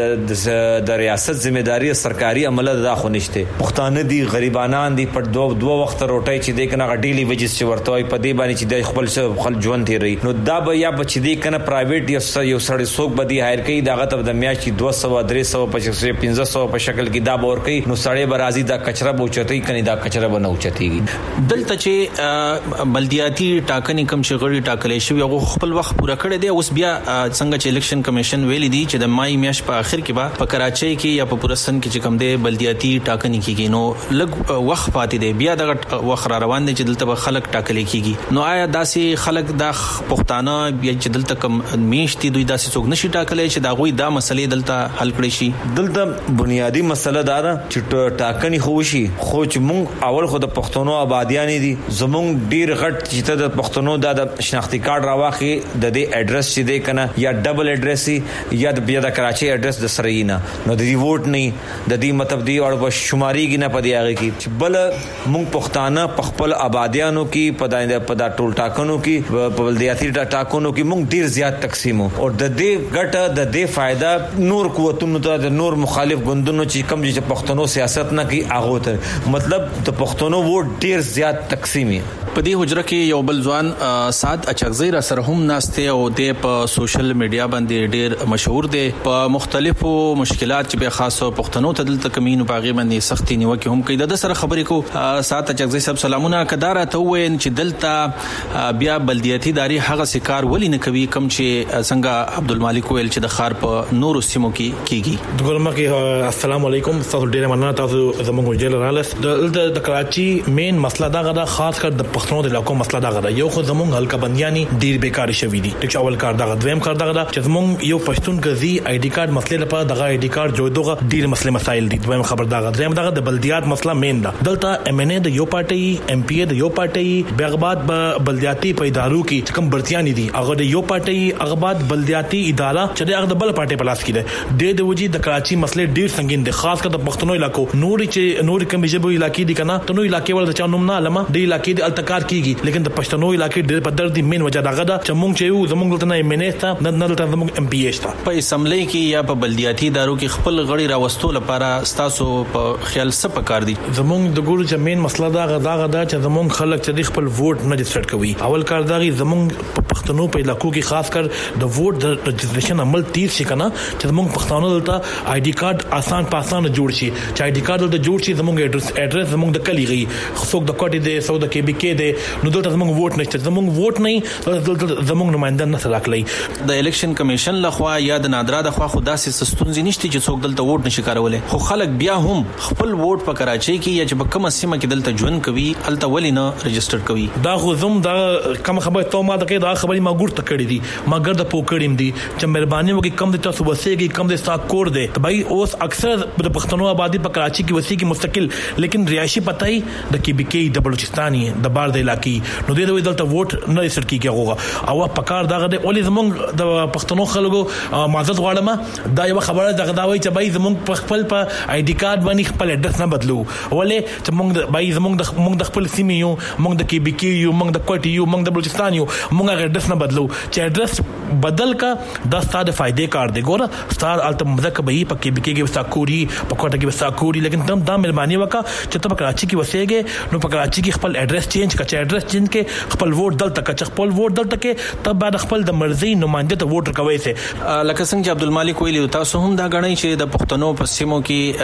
د د ریاست ځمېداري سرکاري عمله دا خو نشته. پښتانه دي غریبانان دي په دوه دوه وخت روټي چې د کنه غډيلي وجس چې ورته وي په دې باندې چې د خپل خپل ژوند تیری، نو دا به یا بچ دي کنه پرایویټ یا یو سړی څوک بدی هایر کوي داغه ته د میاشتې دوه سوه درې سوه پنځه سوه په شکل کې دا بور کوي، نو سړی برازي دا کچره بوچتي کني دا کچره بنوچتيږي. دلته چې بلدیاتي ټاکنې کم شغړي ټاکلې شوی او خپل خپل وخت پوره کړی دی. اوس بیا څنګه چې الیکشن کمیشن ویلي دی چې د مای میاشت په اخر کې به په کراچۍ کې یا په پورستان کې چې کوم دی بلدیاتي ټاکنې کیږي نو لږ وخت پاتې دی. بیا دغه وخت را روان دی چې دلته به خلک ټاکل کیږي. نو آیا داسې خلک د پښتانه بیا چې دلته کوم میشتي دوی داسې څوک نشي ټاکلای چې دا غوي دا مسلې دلته حل کړي شي؟ دلته بنیادی مسله دا ده چې ټاکنې خو شي خو چې مونږ اول خو د پښتنو آبادیان دي زمونږ ډیر غټ چې د پښتنو د شناختی کارت راواخي د دې اډرس چې دی کنه یا ډبل اډرس یا د بیا د کراچۍ اډرس د سرینا نو د دې ووټ نه د دې مطلب دی او په شماري کې نه پدې هغه کې بل مونږ پښتانه په خپل آبادیانو کې پداینده پدا ټول ټاکنو کې په بلدیاتي ټاکنو کې مونږ ډیر زیات تقسیمو او د دې ګټه د دې فائدہ نور قوتونو ته د نور مخالف ګوندونو چې کم چې پښتنو سیاست نه کوي هغه ته مطلب د پښتنو ووټ ډیر زیات تقسیمي. په دې حجره کې یو بل ځوان سات اچغزی را سره هم ناشته او د په سوشل میډیا باندې ډیر مشهور دی په مختلفو مشکلات چې به خاصو پښتنو ته دلته کمینو باغې باندې سختي نیوکه هم کوي. د سره خبرې کو سات اچغزی صاحب سلامونه کدار ته وین چې دلته بیا بلدیاتي داري هغه سکار ولی نه کوي کم چې څنګه عبدالمالک ویل چې د خار په نورو سیمو کې کیږي. دغه کې السلام علیکم تاسو ډیر مننه تاسو زموږ جیل رالس د کراچي مین مسله دا غدا خاص کر د پښتنو د علاقو مسله دا غدا یو خو زموږ هلکا بندياني ډیر بیکار شوی دي. د اول کار دا دویم کار دا غدا چې زموږ یو پښتون غزي آی ډی کارت مسله لپاره دغه آی ډی کارت جوړدغه ډیر مسله مسایل دي. دویم خبر دا غدا دریم دا د بلدیات مسله مین ده دلته ام ان ای د یو پارټي ام پی ای د یو پارټي بیغباد بلدیاتي په ادارو کې کوم برتياني دي هغه د یو پارټي هغه بعد بلدیاتي اداره چې هغه د بل پارټي په لاس کې ده. د د وجې د کراچي مسله ډیر سنگین دي خاص کر د پښتنو علاقو نوري چې نوري کوم جبو علاقې دي کنه ته نو علاقې ول د چا نوم نه علما د علاقې د التکار کیږي لیکن د پښتنو علاقې ډېر په درد دي مين وجه دا غدا چې مونږ چې یو زمونږ ته نه منېستا نه نه ته زمونږ ام پی ایس تا په اسمبلی کې یا په بلدیاتي ادارو کې خپل غړي راوستو لپاره ستاسو په خیال څه پکار دي؟ زمونږ د ګورو چې مين مسله دا غدا غدا چې زمونږ خلک چې خپل ووټ نه رجسټر کوي. اول کار دا غي زمونږ په پښتنو په علاقو کې خاص کر د ووټ د رجسټریشن عمل تیز شي کنه چې زمونږ پښتنو دلته آی ډی کارت آسان په آسان جوړ شي چې آی ډی کارت دلته جوړ شي زمونږ اډرس اډرس زمونږ د کلی غي څوک د کوټې دي څوک د کې بي کې دي نو دلته زمونږ ووټ نشته زمونږ ووټ نه زمونږ نمائنده نه راکلي. د الیکشن کمیشن لخوا یا د نادرا د خوا خدا سي سستونځ نشته چې څوک دلته ووټ نشي کارولای خو خلک بیا هم خپل ووټ په کراچۍ کې یا چې په کومه سیمه کې دلته ژوند کوي الته ولې نه رجسټر کوي؟ دا خو زم دا کوم خبره ته ما د کې دا خبري ما ګورته کړې دي ما ګرد پوکړم دي چې مهرباني وکي کم د تاسو وسېږي کم د ستا کور دی بھائی اوس اکثر د پښتنو آبادی په کراچۍ کې وسېږي مستقل لیکن رهائشي پتاي د کې بي کې د بلوچستاني د بار د علاقې نو د دې دلته ووټ نه سر کیږي هغه او په کار دغه د اولي زمونږ د پښتنو خلکو معزز غواړم دا یو خبره دغه دا وایي چې بای زمونږ په خپل په آی ډی کارت باندې خپل اډرس نه بدلو ولې چې مونږ بای زمونږ د مونږ د خپل سیمې یو مونږ د کې بي کې یو مونږ د کوټي یو مونږ د بلوچستان یو مونږ هغه اډرس نه بدلو چې اډرس بدل کا د ستاره فائدې کار دی ګوره ستار الته مزک به په کې بي کې وستا کوری په کوټه کې وستا کوری لیکن تم دا مهرباني وکا چې ته په کراچۍ کې وسېږي نو په کراچۍ کې خپل اډرس چینج کا چې اډرس چینج کې خپل ووټ دلته کا چې خپل ووټ دلته کې تب بعد خپل د مرزي نمائنده ته ووټ کوي سي لکه څنګه چې عبدالمالک ویلی تاسو هم دا غنئ چې د پښتنو په سیمو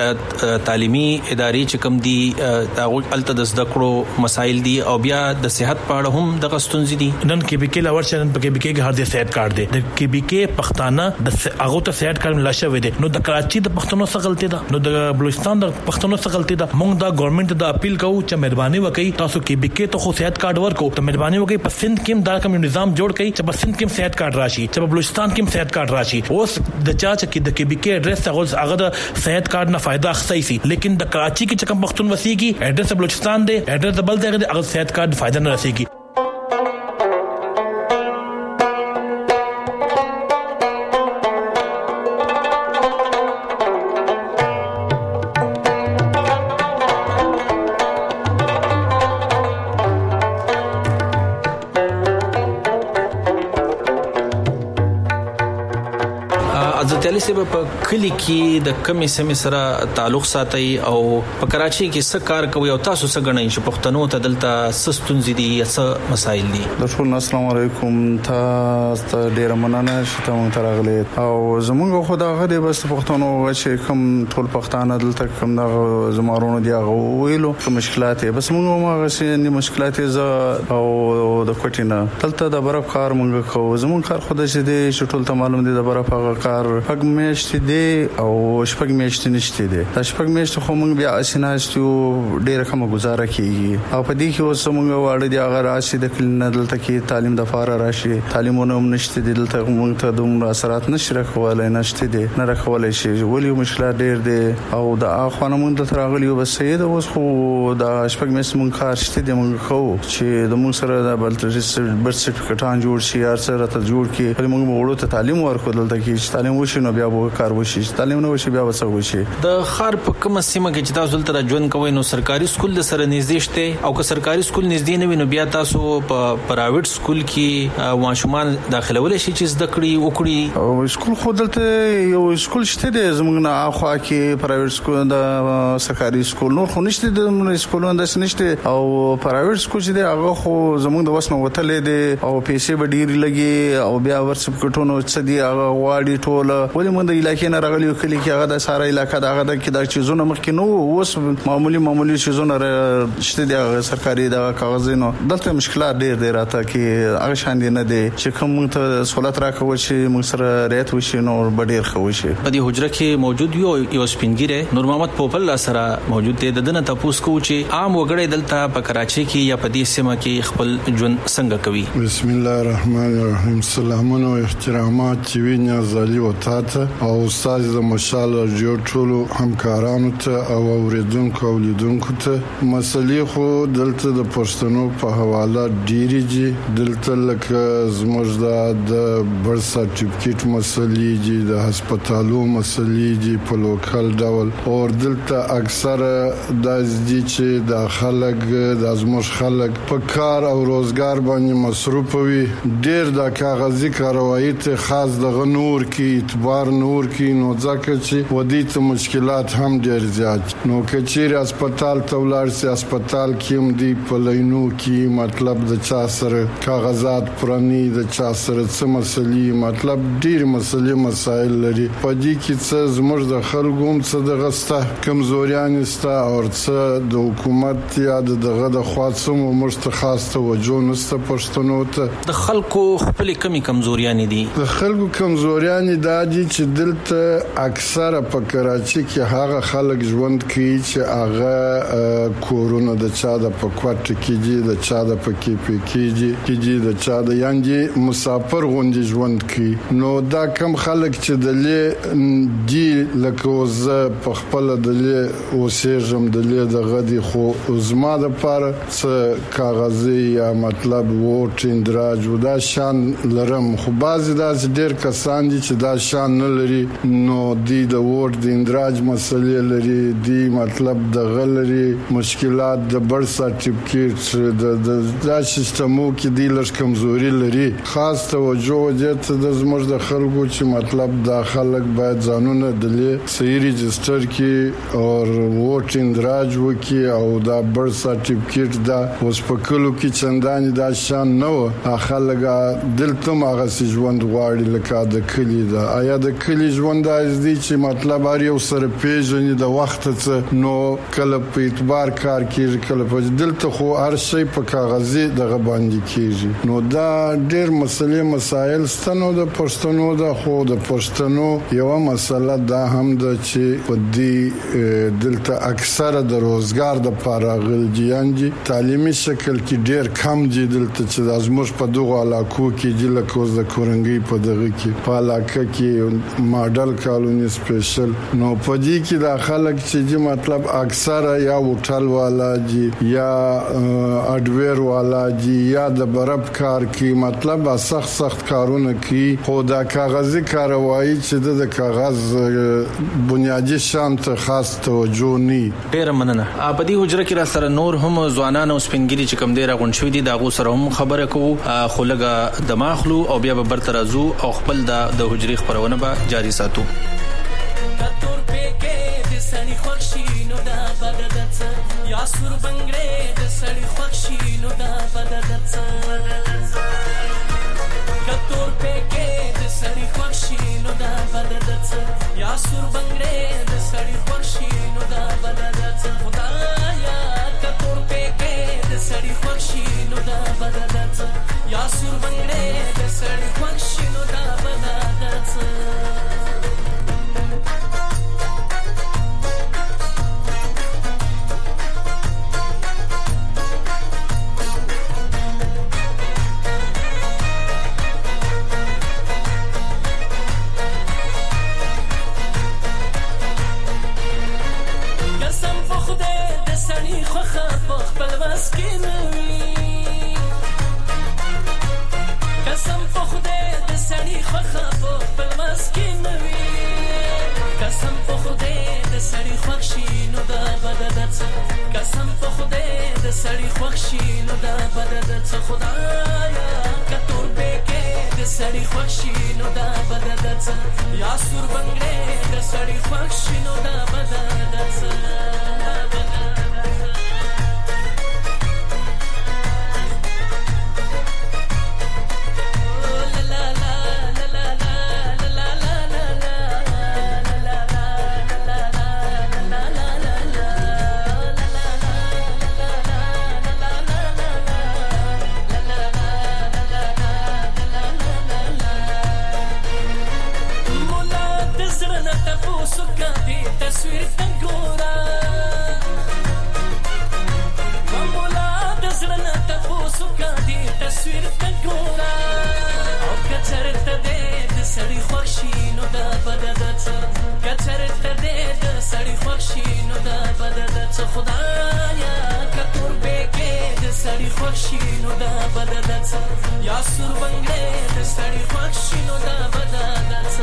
کې تعلیمي ادارې چې کوم دي دا الته د زده کړو مسایل دي او بیا د صحت په اړه هم د غستونځ دي. نن کې بي کې لاور شنن په کې بي کې هر دې صحت کارت دی د کې بي کې پښتانه د هغه ته صحت کارت ملا شوی دی نو د کراچۍ د پښتنو څخه غلطي ده نو د بلوچستان د پښتنو څخه غلطي ده. موږ دا ګورنمنت ته اپیل کوو چې مهرباني وکړي تاسو کې بي کې ته خو صحت کارت ورکو ته مهرباني وکړي په سند کې دا کوم نظام جوړ کړي چې په سند کې صحت کارت راشي چې په بلوچستان کې صحت کارت راشي اوس د چا چې د کې بي کې اډرس هغه هغه د صحت کارت نه فائدہ اخلي سي لیکن د کراچۍ کې چې کوم پښتون وسیږي اډرس بلوچستان دی اډرس بل دی هغه صحت کارت فائدہ نه رسیږي. حضرت علي صاحب په کلی کې د کمی سمې سره تعلق ساتي او په کراچي کې څه کار کوي او تاسو څه غنئ چې پښتنو ته دلته سستونزي دي یا څه مسایل دي؟ ټول السلام علیکم. تاسو ډیر مننه چې تاسو ته راغلي او زمونږ خو دا غدي بس پښتنو چې کوم ټول پښتانه دلته کوم د زمارونو دی هغه ویلو کوم مشکلات بس موږ ما غسي نه مشکلات ز او د کوټینا دلته د برف کار موږ کو زمون کار خود چې دی چې ټول ته معلوم دي د برف هغه کار پګ میشت دی او شپږ میشت نشته دی د شپږ میشت خو موږ بیا اسناستو ډیر کوم گزاره کیږي او په دې کې اوس موږ واړه دی هغه راشي د کلینه دلته کې تعلیم د فار راشي تعلیمونه هم نشته دي دلته موږ ته دومره اثرات نشره کولای نشته دي نه راکولای شي ولې مشکلات ډیر دي او د اخوانه مونږ ته راغلی بس سید اوس خو د شپږ میس مونږ کار شته د مونږ خو چې د مونږ سره د بلټریس برث سرټیفیکټان جوړ شي هر سره ته جوړ کی موږ وړو ته تعلیم ورکول دلته کې تعلیم وشي نو بیا به کار وشي تعلیم نو وشي بیا وسه وشي. د خار په کومه سیمه کې چې تاسو دلته ژوند کوئ نو سرکاري سکول د سره نږدې شته او که سرکاري سکول نږدې نه وي نو بیا تاسو په پرایویټ سکول کې ماشومان داخلول شي چې زده کړي وکړي او سکول خو دلته یو سکول شته د زمونږ نه اخوا کې پرایویټ سکول د سرکاري سکول نور خو نشته د سکولونو د نشته او پرایویټ سکول چې دی هغه خو زمونږ د وسنه وتلې دي او پیسې به ډیر لګي او بیا ورسپکټونو څه دی هغه واړی ټول ولې مونږ د علاقې نه راغلی کلی کې هغه د ساره علاقې د هغه د کې د چیزونو مخکې نو اوس معمولی معمولی چیزونه شته دی هغه سرکاري د کاغذونو دلته مشکلات ډیر دی راته کې هغه شان دي نه دي چې کوم ته سہولت راکوي چې موږ سره ریت وشي نو ډیر خو وشي. په دې حجره کې موجود یو یو سپینګیره نور محمد پوپل سره موجود دی د دنه تاسو کو چې عام وګړي دلته په کراچي کې یا په دې سیمه کې خپل ژوند څنګه کوي. بسم الله الرحمن الرحیم. سلامونه او احترامات چې ویني ازالي وتاته او استاد د مشال جوړ ټولو همکارانو ته او اوریدونکو او لیدونکو ته مسلې خو دلته د پښتنو په حواله ډیری دي دلته لکه زموږ د برث سرټیفیکټ مسلې دي د هسپتالو مسلې دي په لوکل ډول او دلته اکثر د دې چې د خلک د ازموش خلک په کار او روزګار باندې مصروف وي ډیر د کاغذي کاروایی ته خاص د غنور کې اعتبار نور کې نو ځکه چې ودی ته مشکلات هم ډیر زیات نو کچیر هسپتال ته ولر سي هسپتال کې هم دی په لینو کې مطلب د چا سره کاغذات پرانی د چا سره څه مسلې مطلب ډیر مسلې مسائل لري په دې کې څه زموږ د خلکو هم څه د غسته کمزوریان استا او څه د حکومت یا دغه د خاصمو مستخاص توجه نسته پښتنو ته د خلکو خپل کمی کمزوریان دي د خلکو کمزوریان د دي چې دلته اکثره په کراچي کې هغه خلک ژوند کوي چې هغه کورونه د چا د پکوټ کې دي د چا د پکې پکې دي کې دي د چا د یانګي مسافر غونډي ژوند کوي نو دا کم خلک چې د لې دی لکه وز په خپل د لې اوسېږم د لې د غدي خو زما د پاره څه کاغذي یا مطلب ووټ اندراج ودا شان لرم خو بعضی داس ډیر کسان دي چې دا شان نه لري نو دی د ووټ د اندراج مسلې لري دی مطلب د غلري مشکلات د برث سرټیفیکټ د د سیستمو کې دی لږ کمزوري لري خاص توجه وجه د زموږ د خلکو چې مطلب د خلک باید ځانونه د لې صحیح ريجستر کې او ووټ اندراج وکي او دا برث سرټیفیکټ دا اوس په کلو کې چنداني دا شان نه و خلک دلته ماغه ژوند غواړي لکه د کلی دا آیا د کلی ژوند دای چې مطلب هر یو سره پیژنې د وخت څخه نو کله په اعتبار کار کیږي کله په دلته خو هر شی په کاغذي دغه باندې کیږي نو دا ډېر مسلې مسائل ستنو د پښتنو د خو د پښتنو یو مسله دا هم د چې په دې دلته اکثره د روزګار د پاراغل دیانجی تعلیمي شکل کې ډېر کم دي دلته چې د ازموش په دغه علاقو کې د لکوز د کورنګي په دغه کې په علاقه کې ماډل کالونی سپیشل نو په دې کې د خلک چې د مطلب اکثره یا هوټل والا دي یا اډویر والا دي یا د برب کار کې مطلب سخت سخت کارونه کوي خو دا کاغذي کاروایی چې د کاغذ بنیادی شان ته خاص توجه ني ډیر مننه. په دې حجره کې را سره نور هم ځوانان او سپینګری چې کم دی را غونډ شوی دي دا غو سره هم خبره کوو خو لګه دماغلو او بیا به برترازو او خپل د حجري خبرونه به جاری ساتو. کتور پکې د سړی خوښي نو دا بددت یا سور بنگړې د سړی خوښي نو دا بددت کتور پکې د سړی خوښي نو دا بددت یا سور بنگړې د سړی خوښي نو دا بددت خدایا کتور پکې د سړی خوښي نو دا بددت یا سور بنگړې د سړی خوښي نو دا بددت قسم په خدای د سړی خوښي نو دا بددت خدایا کتور پکې د سړی خوښي نو دا بددت یا سور بنگړې د سړی خوښي نو دا بددت یا سور بنگړې د سړی خوښي نو دا بددت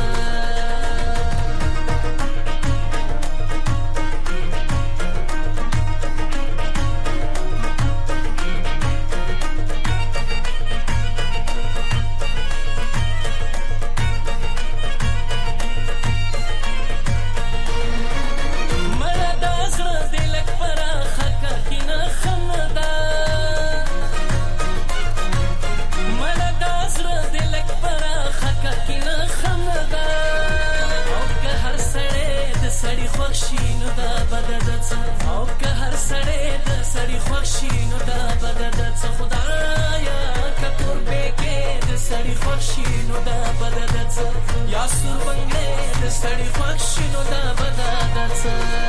یا سور بنگړې د سړی خوښي نو دا بددت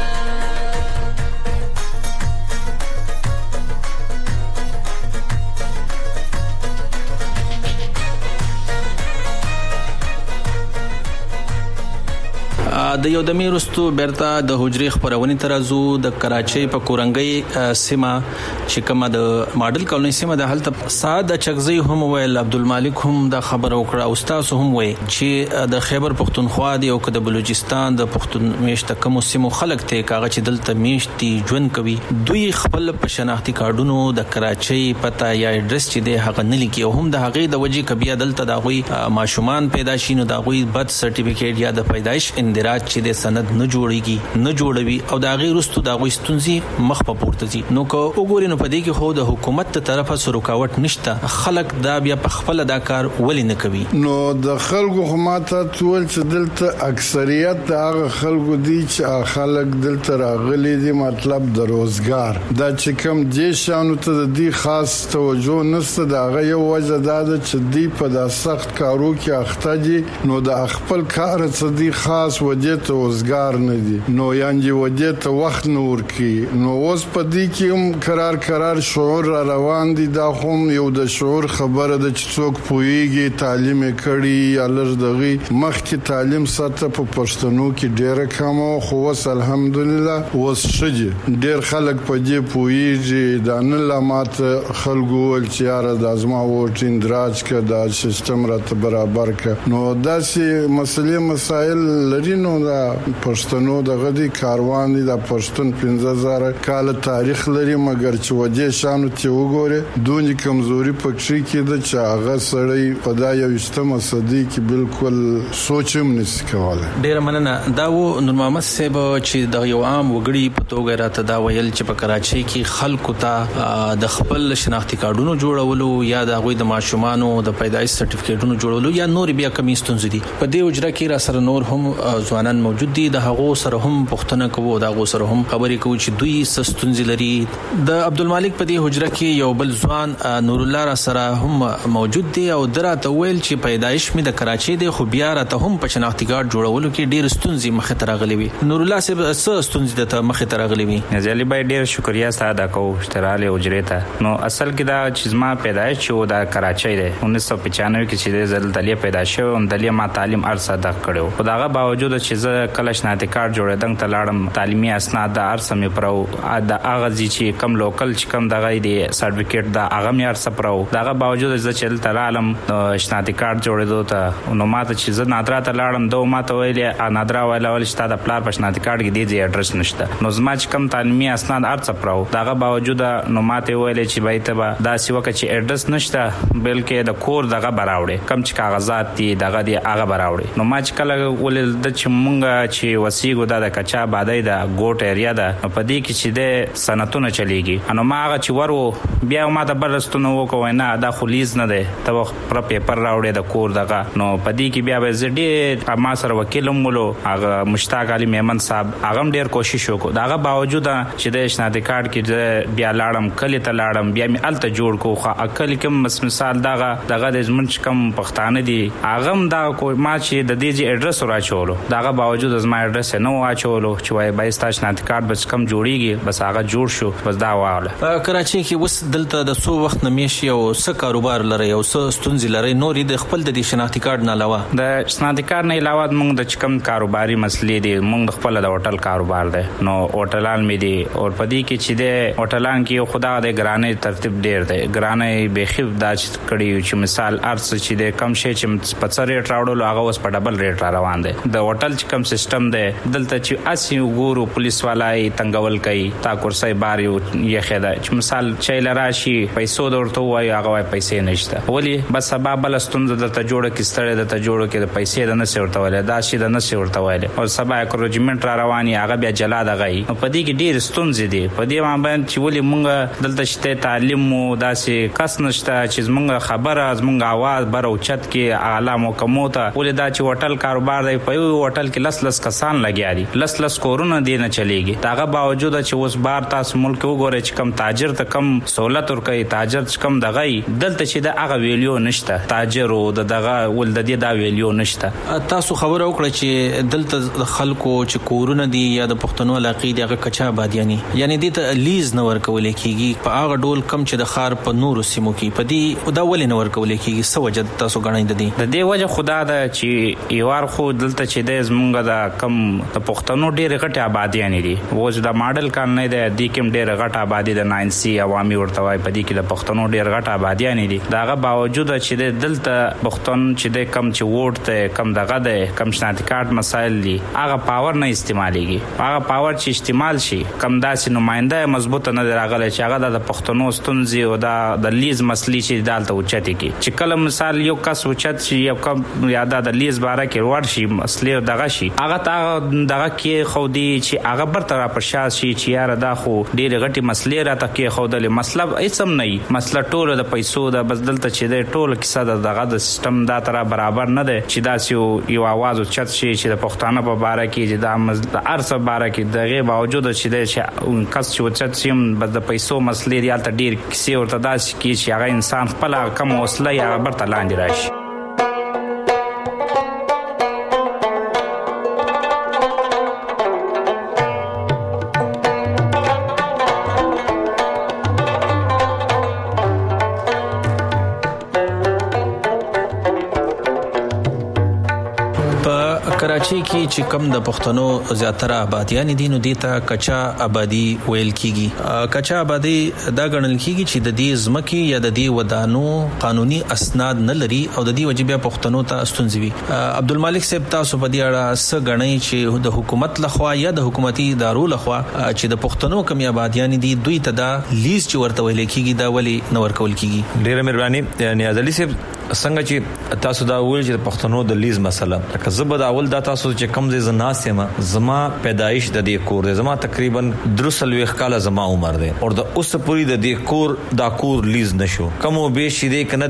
د یو د میرستو بیرته د حجرې خبرونې ترازو د کراچۍ په کورنګي سیمه چې کومه د ماډل کالونی سیمه د حالت سعد چغزي هم ویل عبدالمالک هم د خبر او کړه او استاد هم وی چې د خیبر پختونخوا دی او د بلوچستان د پختون میشت کوم سیمو خلک ته کاغذ دلته میشتي ژوند کوي دوی خپل په شناختی کارډونو د کراچۍ پتا یا ایډرس چې د هغه نه لیکي او هم د هغه د وجې کبیا دلته د غوي ماشومان پیدا شینو د غوي برث سرټیفیکیټ یا د پیدایش اندراج چې د سند نه جوړیږي نه جوړوي او د غیر رستو د غوي ستونزي مخ په پورته دي نو کو وګورئ نو په دې کې خو د حکومت تر طرفه سره رکاوټ نشته خلک دا بیا په خپل دا کار ولې نه کوي نو د خلکو خماته ټول چې دلته اکثریت د هغه خلکو دي چې خلک دلته راغلي دي مطلب د روزګار دا چې کوم دې شانو ته د دې خاص توجه نشته دا غي یو وجه دا چې دی په دا سخت کارو کې اخته دي نو د خپل کار څخه دی خاص وجه ته روزګار نه دي نو یانجی وجه ته وخت نور کی نو اوس په دې کې هم قرار قرار شعور را روان دي دا هم یو د شعور خبره ده چې څوک پويږي تعلیم کړي یا لږ دغه مخکې تعلیم سطح په پښتنو کې ډیره کم او خو وس الحمدلله وس شجه ډیر خلک په دې پويږي دا نه لامات خلکو ول چې یاره د ازما ووټ اندراج کړه دا سیستم راته برابر کړه نو داسې مسلې مسائل لري نو پښتنو د پښتنو د غدي کاروان دی د پښتون پنځه زره کال تاریخ لري مګر چې ودې شانو ته وګوره دونی کمزوري پکې کې د چې هغه سړی په دا یو استمه صدی کې بالکل سوچم نشي کولای. ډیر مننه. دا و نور محمد صاحب چې د یو عام وګړي په توګه راته دا ویل چې په کراچۍ کې خلکو ته د خپل شناختی کارډونو جوړولو یا د غوي د ماشومانو د پیدایش سرټیفیکټونو جوړولو یا نور بیا کمی ستونزې دي. په دې اجرا کې را سره نور هم ځوانان موجود دي. د هغو سره هم پښتنه کوو دا غو سره هم خبرې کوو چې دوی ستونزې لري. د عبدالمالک په دې اجرا کې یو بل ځوان نور الله را سره هم موجود دی او دراته ویل چې پیدایش می د کراچۍ دی خو بیا راته هم په شناختی کارت جوړولو کې ډیر ستونزې مخه ته راغلي وي. نور الله صاحب څه ستونزې د مخه ته راغلي وي؟ ځلې به ډیر شکریا ستاسو دا کوو شتراله اجرا ته. نو اصل کې دا چې ما پیدایش شو د کراچۍ دی انیس سو پچانوي کې چې زل دلیه پیدا شو هم دلیه ما تعلیم ارسه د کړو. خو داغه باوجود چې زه کله شناختی کارت جوړېدم ته لاړم تعلیمي اسناد د ارسه مې پرو د اغه چې کم لوکل چې کم دغه دی سرټیفیکټ د اغه مې ارسه پرو. داغه باوجود چې چل ترالم شناختی کارت جوړېدو ته نو ماته چې زه نادرا ته لاړم دوه ماته ویلې نادرا ویل ول چې د پلار په شناختی کارت کې دی اډرس نشته. نو زما چې کم تعلیمي اسناد ارسه پرو داغه باوجود نو ماته ویلې چې بای ته دا سی وکه چې اډرس نشته بلکې د کور دغه براوړي کم چې کاغذات دي دغه دی هغه براوړي. نو ما چې کله ولل د چې مونږه چې وسیګو د کچا بادای د ګوټ ایریا ده په دې کې چې د سنتونه چلیږي. نو ما هغه چې ورو بیا ما د برستونه وکوي نه دا خلیز نه ده ته پر پیپر راوړي د کور دغه. نو په دې کې بیا به زړه ما سره وکیل مولو هغه مشتاق علي میمن صاحب هغه ډیر کوشش وکړ. دغه باوجود چې د شناختی کارت کې بیا لاړم کلی ته لاړم بیا می الته جوړ کو خو عقل کوم مثال دغه دغه د زمنچ کم پښتانه دي اغم دا کوئی ما چې د دې جی اډرس راچولو دغه باوجود از ما اډرس نه واچولو چې وای بایستاش نات کارت بس کم جوړیږي بس هغه جوړ شو بس دا واله. کراچۍ کې وس دلته د څو وخت نمیشي او څه کاروبار لري او څه ستونزې لري نور د خپل د شناختی کارت نه علاوه د شناختی کارت نه علاوه موږ د چکم کاروباري مسلې دي. موږ خپل د هوټل کاروبار دی نو هوټلان می دي او په دې کې چې د هوټلان کې خدا د ګرانې ترتیب ډیر دی ګرانې بخیف دا چې کړي چې مثال ارس چې د کم شي چې په څه ریټ راوړلو هغه اوس په ډبل ریټ را روان دی. د هوټل چې کم سیستم دی دلته چې اسی وګورو پولیس والای تنګول کوي تا کورسای بار یو یې خدا چې مثال چیل راشي پیسو درته وای هغه وای پیسې نشته ولی بس سبب بلستون د ته جوړه کې ستړي د ته جوړه کې د پیسې د نس ورته وای دا شي د نس ورته وای او سبا اکروجمنت را رواني هغه بیا جلا دغی. په دې کې ډیر ستونزې دي په دې باندې چې ولی مونږ دلته شته تعلیم مو داسې کس نشته چې مونږ خبره از مونږ आवाज بر او چت کې اعلی محکمو ته ولې دا چې هوټل کاروبار دی په یو هوټل کې لس لس کسان لګیا دي لس لس کورونه دی نه چلیږي. داغه باوجود چې اوس بار تاسو ملک وګورئ چې کم تاجر ته کم سہولت ورکړي تاجر چې کم دغه دلته چې د هغه ویلیو نشته تاجر او دغه ول د دې دا ویلیو نشته. تاسو خبره وکړه چې دلته خلکو چې کورونه دي یا د پښتنو علاقې دغه کچا بادیانی یعنی دې ته لیز نه ورکول کیږي په هغه ډول کم چې د خار په نورو سیمو کې په دې دا ولې نه ورکول کیږي څه وجه تاسو غواړئ د دې د دې وجه خدا دا چې یوار خو دلته چې د زمونږ د کم د پښتنو ډېر غټه آبادیانی دي وځ د ماډل کان نه دی د کوم ډېر غټه آبادی د ناین سی عوامي ورته وای په دې کې د پښتنو ډېر غټه آبادیانی دي داغه باوجود چې د دلته پښتون چې د کم چې ووټ ته کم دغه د کم شناختی کارت مسایل دي هغه پاور نه استعماليږي هغه پاور چې استعمال شي کم داسې نماینده مضبوطه نه راغله چې هغه د پښتنو ستونزې او د لیز مسلې چې دالته اوچته کی چې کله مثال یو کس اوچت شي یو کم یاده د لیز باره کې ور شي مسلې دغه شي هغه تا دغه کې خو دی چې هغه بر تر پر شاس شي چې یار دا خو ډېر غټي مسلې را تکي خو د مطلب ایسم نه مسله ټول د پیسو د بدلته چې د ټول کیسه د دغه د سیستم دا تر برابر نه ده چې دا یو आवाज اوچت شي چې د پښتانه په باره کې چې دا مزد ارسه باره کې دغه باوجود چې د کس چې اوچت سیم بس د پیسو مسلې دی تر ډېر کیسه ورته داسې کی چې هغه انسان خپل کم وسله یا برته لاندې راشي. کراچي کې چې کم د پښتنو زیاتره آبادیان دي نو دیتا کچا آبادی ویل کیږي. کچا آبادی دا ګڼل کیږي چې د دې ځمکې یا د دې ودانو قانوني اسناد نه لري او د دې وجبه پښتنو ته ستونزوي. عبدالمالک صاحب تاسو په دې اړه څه غنئ چې د حکومت لخوا یا د حکومتي ادارو لخوا چې د پښتنو کم آبادیان دي دوی ته دا لیز چې ورته ویل کیږي دا ولی نه ورکول کیږي؟ ډیره مهرباني نیاز علي صاحب. څنګه چې تاسو دا ویل چې پښتنو د لیز مسله لکه زبد اول دا تاسو چې کم ځای زناس یم زما پیدایش د دې کور د زما تقریبا درسل ویخ کاله زما عمر ده او د اوس پوری د دې کور دا کور لیز نشو کوم به شي دې کنه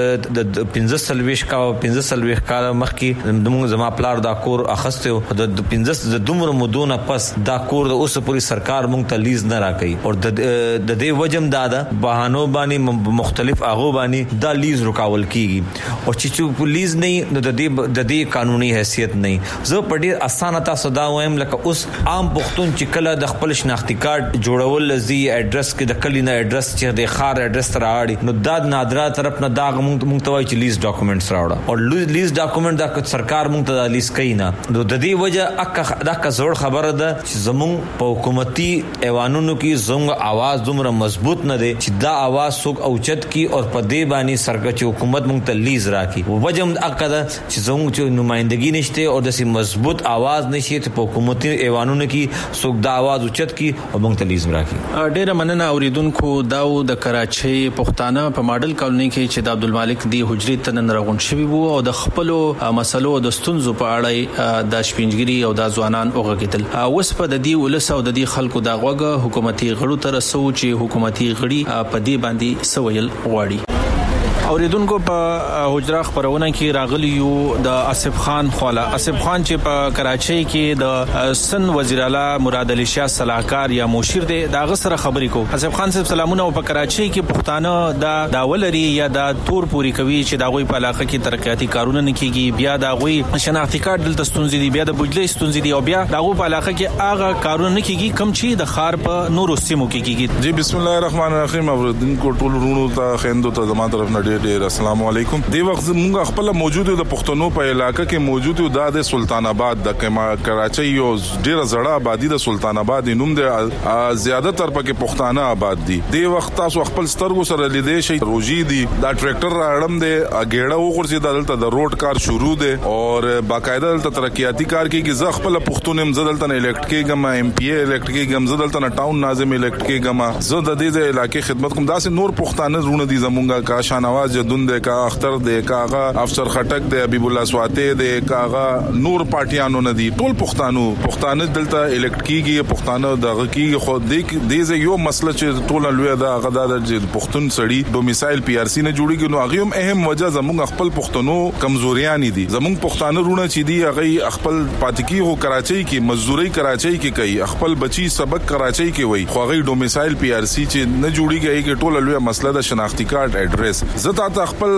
د پنځه سل ویش کا پنځه سل ویخ کاله مخکې دمو زما پلار دا کور اخسته د پنځه د دومره مودونه پس دا کور د اوس پوری سرکار مونږ ته لیز نه راکړي او د د دې وجم دادا بهانو باندې مختلف اغو باندې دا لیز رکاول کی او چې پولیس نه د دې د دې قانوني حیثیت نه. زه په ډیر اسانه تاسو دا وایم لکه اوس عام پښتون چې کله د خپل شناختی کارت جوړول لزی اډرس کې د کلی نه اډرس چې د خار اډرس راوړي نو دا نادره طرف نه دا مونږ ته وایي چې لیز ډاکومېنټس راوړه او لیز ډاکومېنټ دا سرکار مونږ ته لیز کوي نه. نو د دې وجه اکه دا کا زوړ خبره ده چې زمونږ په حکومتي ایوانونو کې زموږ आवाज دومره مضبوط نه دی چې دا आवाज څوک اوچت کی او په دې باندې سرکار چې حکومت مونږ ته لیز راکی وجم عقد چې زموږ چې نمائندګي نشته او د سي مضبوط आवाज نشي ته په حکومتي ایوانونو کې څوک دا आवाज اوچت کی او مونږ ته لیز راکی. ډیره مننه اوریدونکو. داو د کراچي پښتانه په ماډل کالوني کې چې د عبدالمالک دی حجري تنن راغون شوی وو او د خپل مسلو د ستونزو په اړه د شپینګری او د ځوانان اوغه اوس په د دې ولس او د دې خلکو د غوګه حکومتي غړو تر سوچ حکومتي غړي په دې باندې سویل غواړي. اوریدونکو په حجره خبرونه کې راغلی یو د اسف خان خواله اسف خان چې په کراچۍ کې د سن وزیر اعلی مراد علي شاه صلاحکار یا مشیر دی دا غسر خبرې کو. اسف خان صاحب سلامونه. په کراچۍ کې پښتانه دا داولري یا دا تور پوری کوي چې دا غوي په علاقه کې ترقیاتي کارونه نه کیږي بیا دا غوي شناختی کارت دلته ستونزې دي بیا د بجلی ستونزې دي او بیا دا غو په علاقه کې هغه کارونه نه کیږي کم چې د خار په نورو سیمو کې کیږي. جی بسم الله الرحمن الرحیم. اوریدونکو ټول ورونو ته خیندو ته زموږ طرف نه ډیر السلام علیکم. دی وخت موږ خپل موجود د پښتنو په علاقې کې موجود د سلطان آباد د کراچۍ یو ډیر زړه آبادی د سلطان آباد نوم دی زیاده تر پکې پښتانه آباد دي. دی وخت تاسو خپل سترګو سره لیدې شي روجي دي دا ټریکټر راړم دی اګېړه وګورځي دلته د روډ کار شروع دی او باقاعده دلته ترقیاتي کار کې ز خپل پښتون هم زدلته الیکټ کېګم ایم پی ای الیکټ کېګم زدلته ټاون ناظم الیکټ کېګم زه د دې علاقې خدمت کوم. داسې نور پښتانه رونه دي زمونږه کا شانواز جدون دی کا اختر دی کاغه افسر خټک دی حبیب الله سواته دی کاغه نور پارټیانو نه دي ټول پښتانو پښتانه دلته الیکټ کیږي پښتانه دغه کیږي خو دې یو مسله چې ټول لوی دا غدا د پښتون سړی ډومیسایل پی آر سی نه جوړیږي نو هغه هم اهم وجہ زموږ خپل پښتنو کمزوریان دي. زموږ پښتانه رونه چې دي هغه خپل پاتکی هو کراچۍ کې مزدوري کراچۍ کې کوي خپل بچي سبق کراچۍ کې وای خو هغه ډومیسایل پی آر سی چې نه جوړیږي کې ټول لوی مسله د شناختی کارت اډرس. زه تا خپل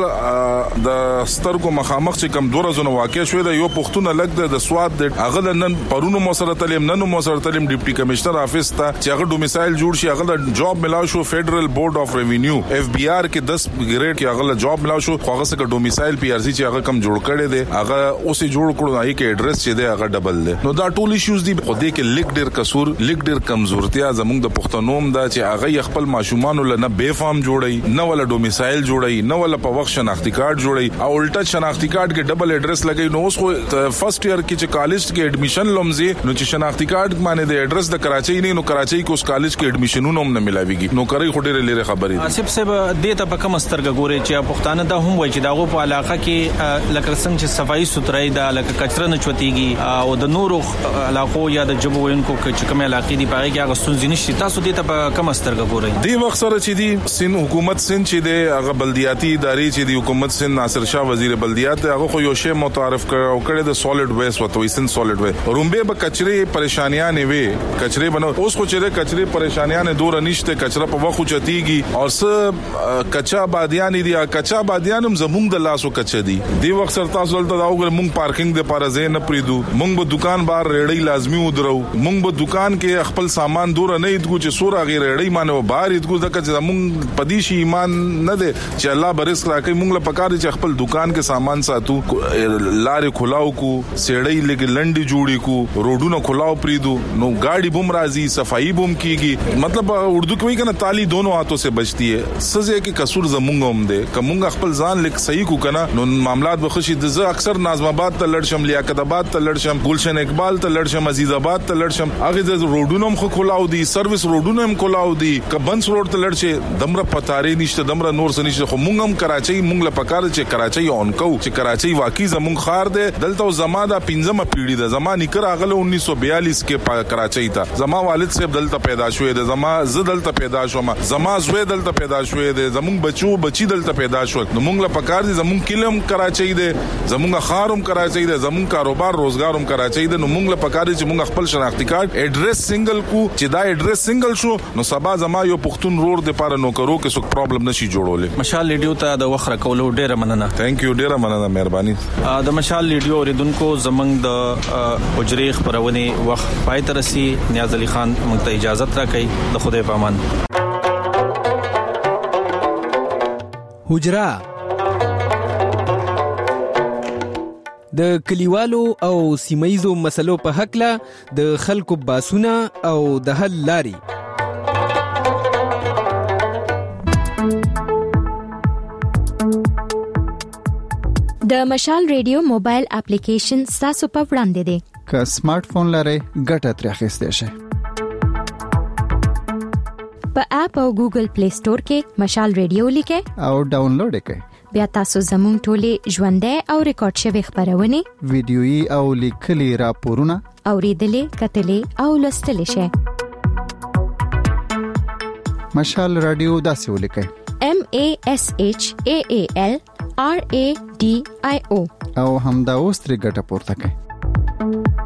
د سترګو مخامخ چې کم دوه زونه واقع شوې ده یو پښتون الګ د سواد د هغه نن پرونو موثر تعلیم نن موثر تعلیم ډیپټي کمشنر افیس ته چې هغه ډومیسایل جوړ شي هغه د جاب ملاو شو فدرل بورډ اف ریوینیو اف بی آر کې دس ګریډ کې هغه جاب ملاو شو هغه څخه ډومیسایل پی آر سی چې هغه کم جوړ کړي دي هغه اوسې جوړ کړو هغه کې اډرس چې دی هغه ډبل دی. نو دا ټول ایشوز دي خو دې کې لیک ډیر قصور لیک ډیر کمزورتیا زموږ د پښتنوم دا چې هغه خپل ماشومان له نه بے فارم جوړي نه ولا ډومیسایل جوړي نه ولا په وخت شناختی کارت جوړي او الټا شناختی کارت کې ډبل اډرس لګي. نو اوس خو فرست ایئر کې چې کالج کې اډمیشن لومځي نو چې شناختی کارت باندې د اډرس د کراچۍ نه نو کراچۍ کې اوس کالج کې اډمیشنونه هم نه ملاويږي. نو کوي خو ډېر لري خبرې دي. آصف صاحب دې ته په کوم سترګه ګوري چې پښتانه دا هم وایي چې داغه په علاقه کې لکه څنګه چې صفائی سترای دا لکه کچره نه چوتيږي او د نورو علاقو یا د جبو وینکو چې کوم علاقې دی پاره کې هغه ستونزې نشي. تاسو دې ته په کوم سترګه ګوري؟ دی وخت سره چې دی سین حکومت سین چې دی هغه بلدیاتي ادارې چې دی حکومت سین ناصر شاه وزیر بلدیات هغه خو یو شی متعارف کړو کړي د سولید ویست وته وسن سولید ویست رومبه به کچري پریشانیاں نه وي کچري بنو اوس خو چې کچري پریشانیاں نه دور نشته کچره په وخت چتيږي او س کچا بادیان دي کچا بادیان هم زمونږ د لاسو کچ دي. دی وخت سره تاسو ولته دا وګور مونږ پارکینګ د پاره زین نه پریدو مونږ به دکان بار ریړی لازمی ودرو مونږ به دکان کې خپل سامان دور نه ایدګو چې سورا غیر ریړی مانو بار ایدګو ځکه چې مونږ پدیشي ایمان نه ده چې الله برس راکې مونږ له پکار چې خپل دکان کې سامان ساتو لارې کھلاو کو سیړې لګ لنډي جوړي کو روډونو کھلاو پریدو نو गाड़ी بم راځي صفائی بم کیږي مطلب اردو کې وایي کنه تالی دونوں ہاتھوں سے بچتی ہے سزه کې قصور زمونږ هم ده کومه خپل ځان لیک صحیح کو کنه نو معاملات به خوشي د زه اکثر ناظم آباد ته لړشم لیاقت آباد ته لړشم گلشن اقبال ته لړشم عزیز آباد ته لړشم هغه د روډونو هم خو کھلاو دي سرویس روډونو هم کھلاو دي کبنس روډ ته لړشه دمره پتارې نشته دمره نور څه نشته خو مونږ هم کراچۍ مونږ له پکاره چې کراچۍ اون کو چې کراچۍ واقعي زمونږ خار ده دلته زما د پنځمه پیړۍ ده زما نکر اغله انیس سو بیالیس کې کراچۍ ته زما والد صاحب دلته پیدا شوې ده زما ز دلته پیدا شوم زما زوی دلته پیدا شوې ده زمونږ بچو بچی دلته پیدا شو نو مونږ له پکار دي زمونږ کلم کراچۍ ده زمونږ خاروم کراچۍ ده زمونږ کاروبار روزګاروم کراچۍ ده نو مونږ له پکار دي چې مونږ خپل شناختی کارت اډریس سنگل کو چې دا اډریس سنگل شو نو سبا زما یو پښتون روډ د پاره نو کرو کې څوک پرابلم نشي جوړولې مشال ریډیو ته د وخت راکولو ډیره مننه ثانک یو ډیره مننه مهرباني د مشال ریډیو اوریدونکو زمنګ د اجرې خبرونه وخت پای ترسي نیاز علي خان موږ ته اجازه راکړي د خدای پامان حجرا د کلیوالو او سیمایزو مسلو په حق له د خلکو باسونه او د حل لاري د مشال ریډیو موبایل اپلیکیشن تاسو په وړاندې دی که سمارټ فون لرئ ګټه ترې اخیستی شئ په اپ او ګوګل پلی سٹور کې مشال ریډیو لیکئ او ډاونلوډ کړئ بیا تاسو زموږ ټولې ژوندۍ او ریکارډ شوی خبرونه ویډیويي او لیکلي راپورونه اوریدلې کتلې او لوستلې شئ مشال رادیو داسې ولیکئ M A S H A A L R A D I O او همدا اوس ترې ګټه پورته کړئ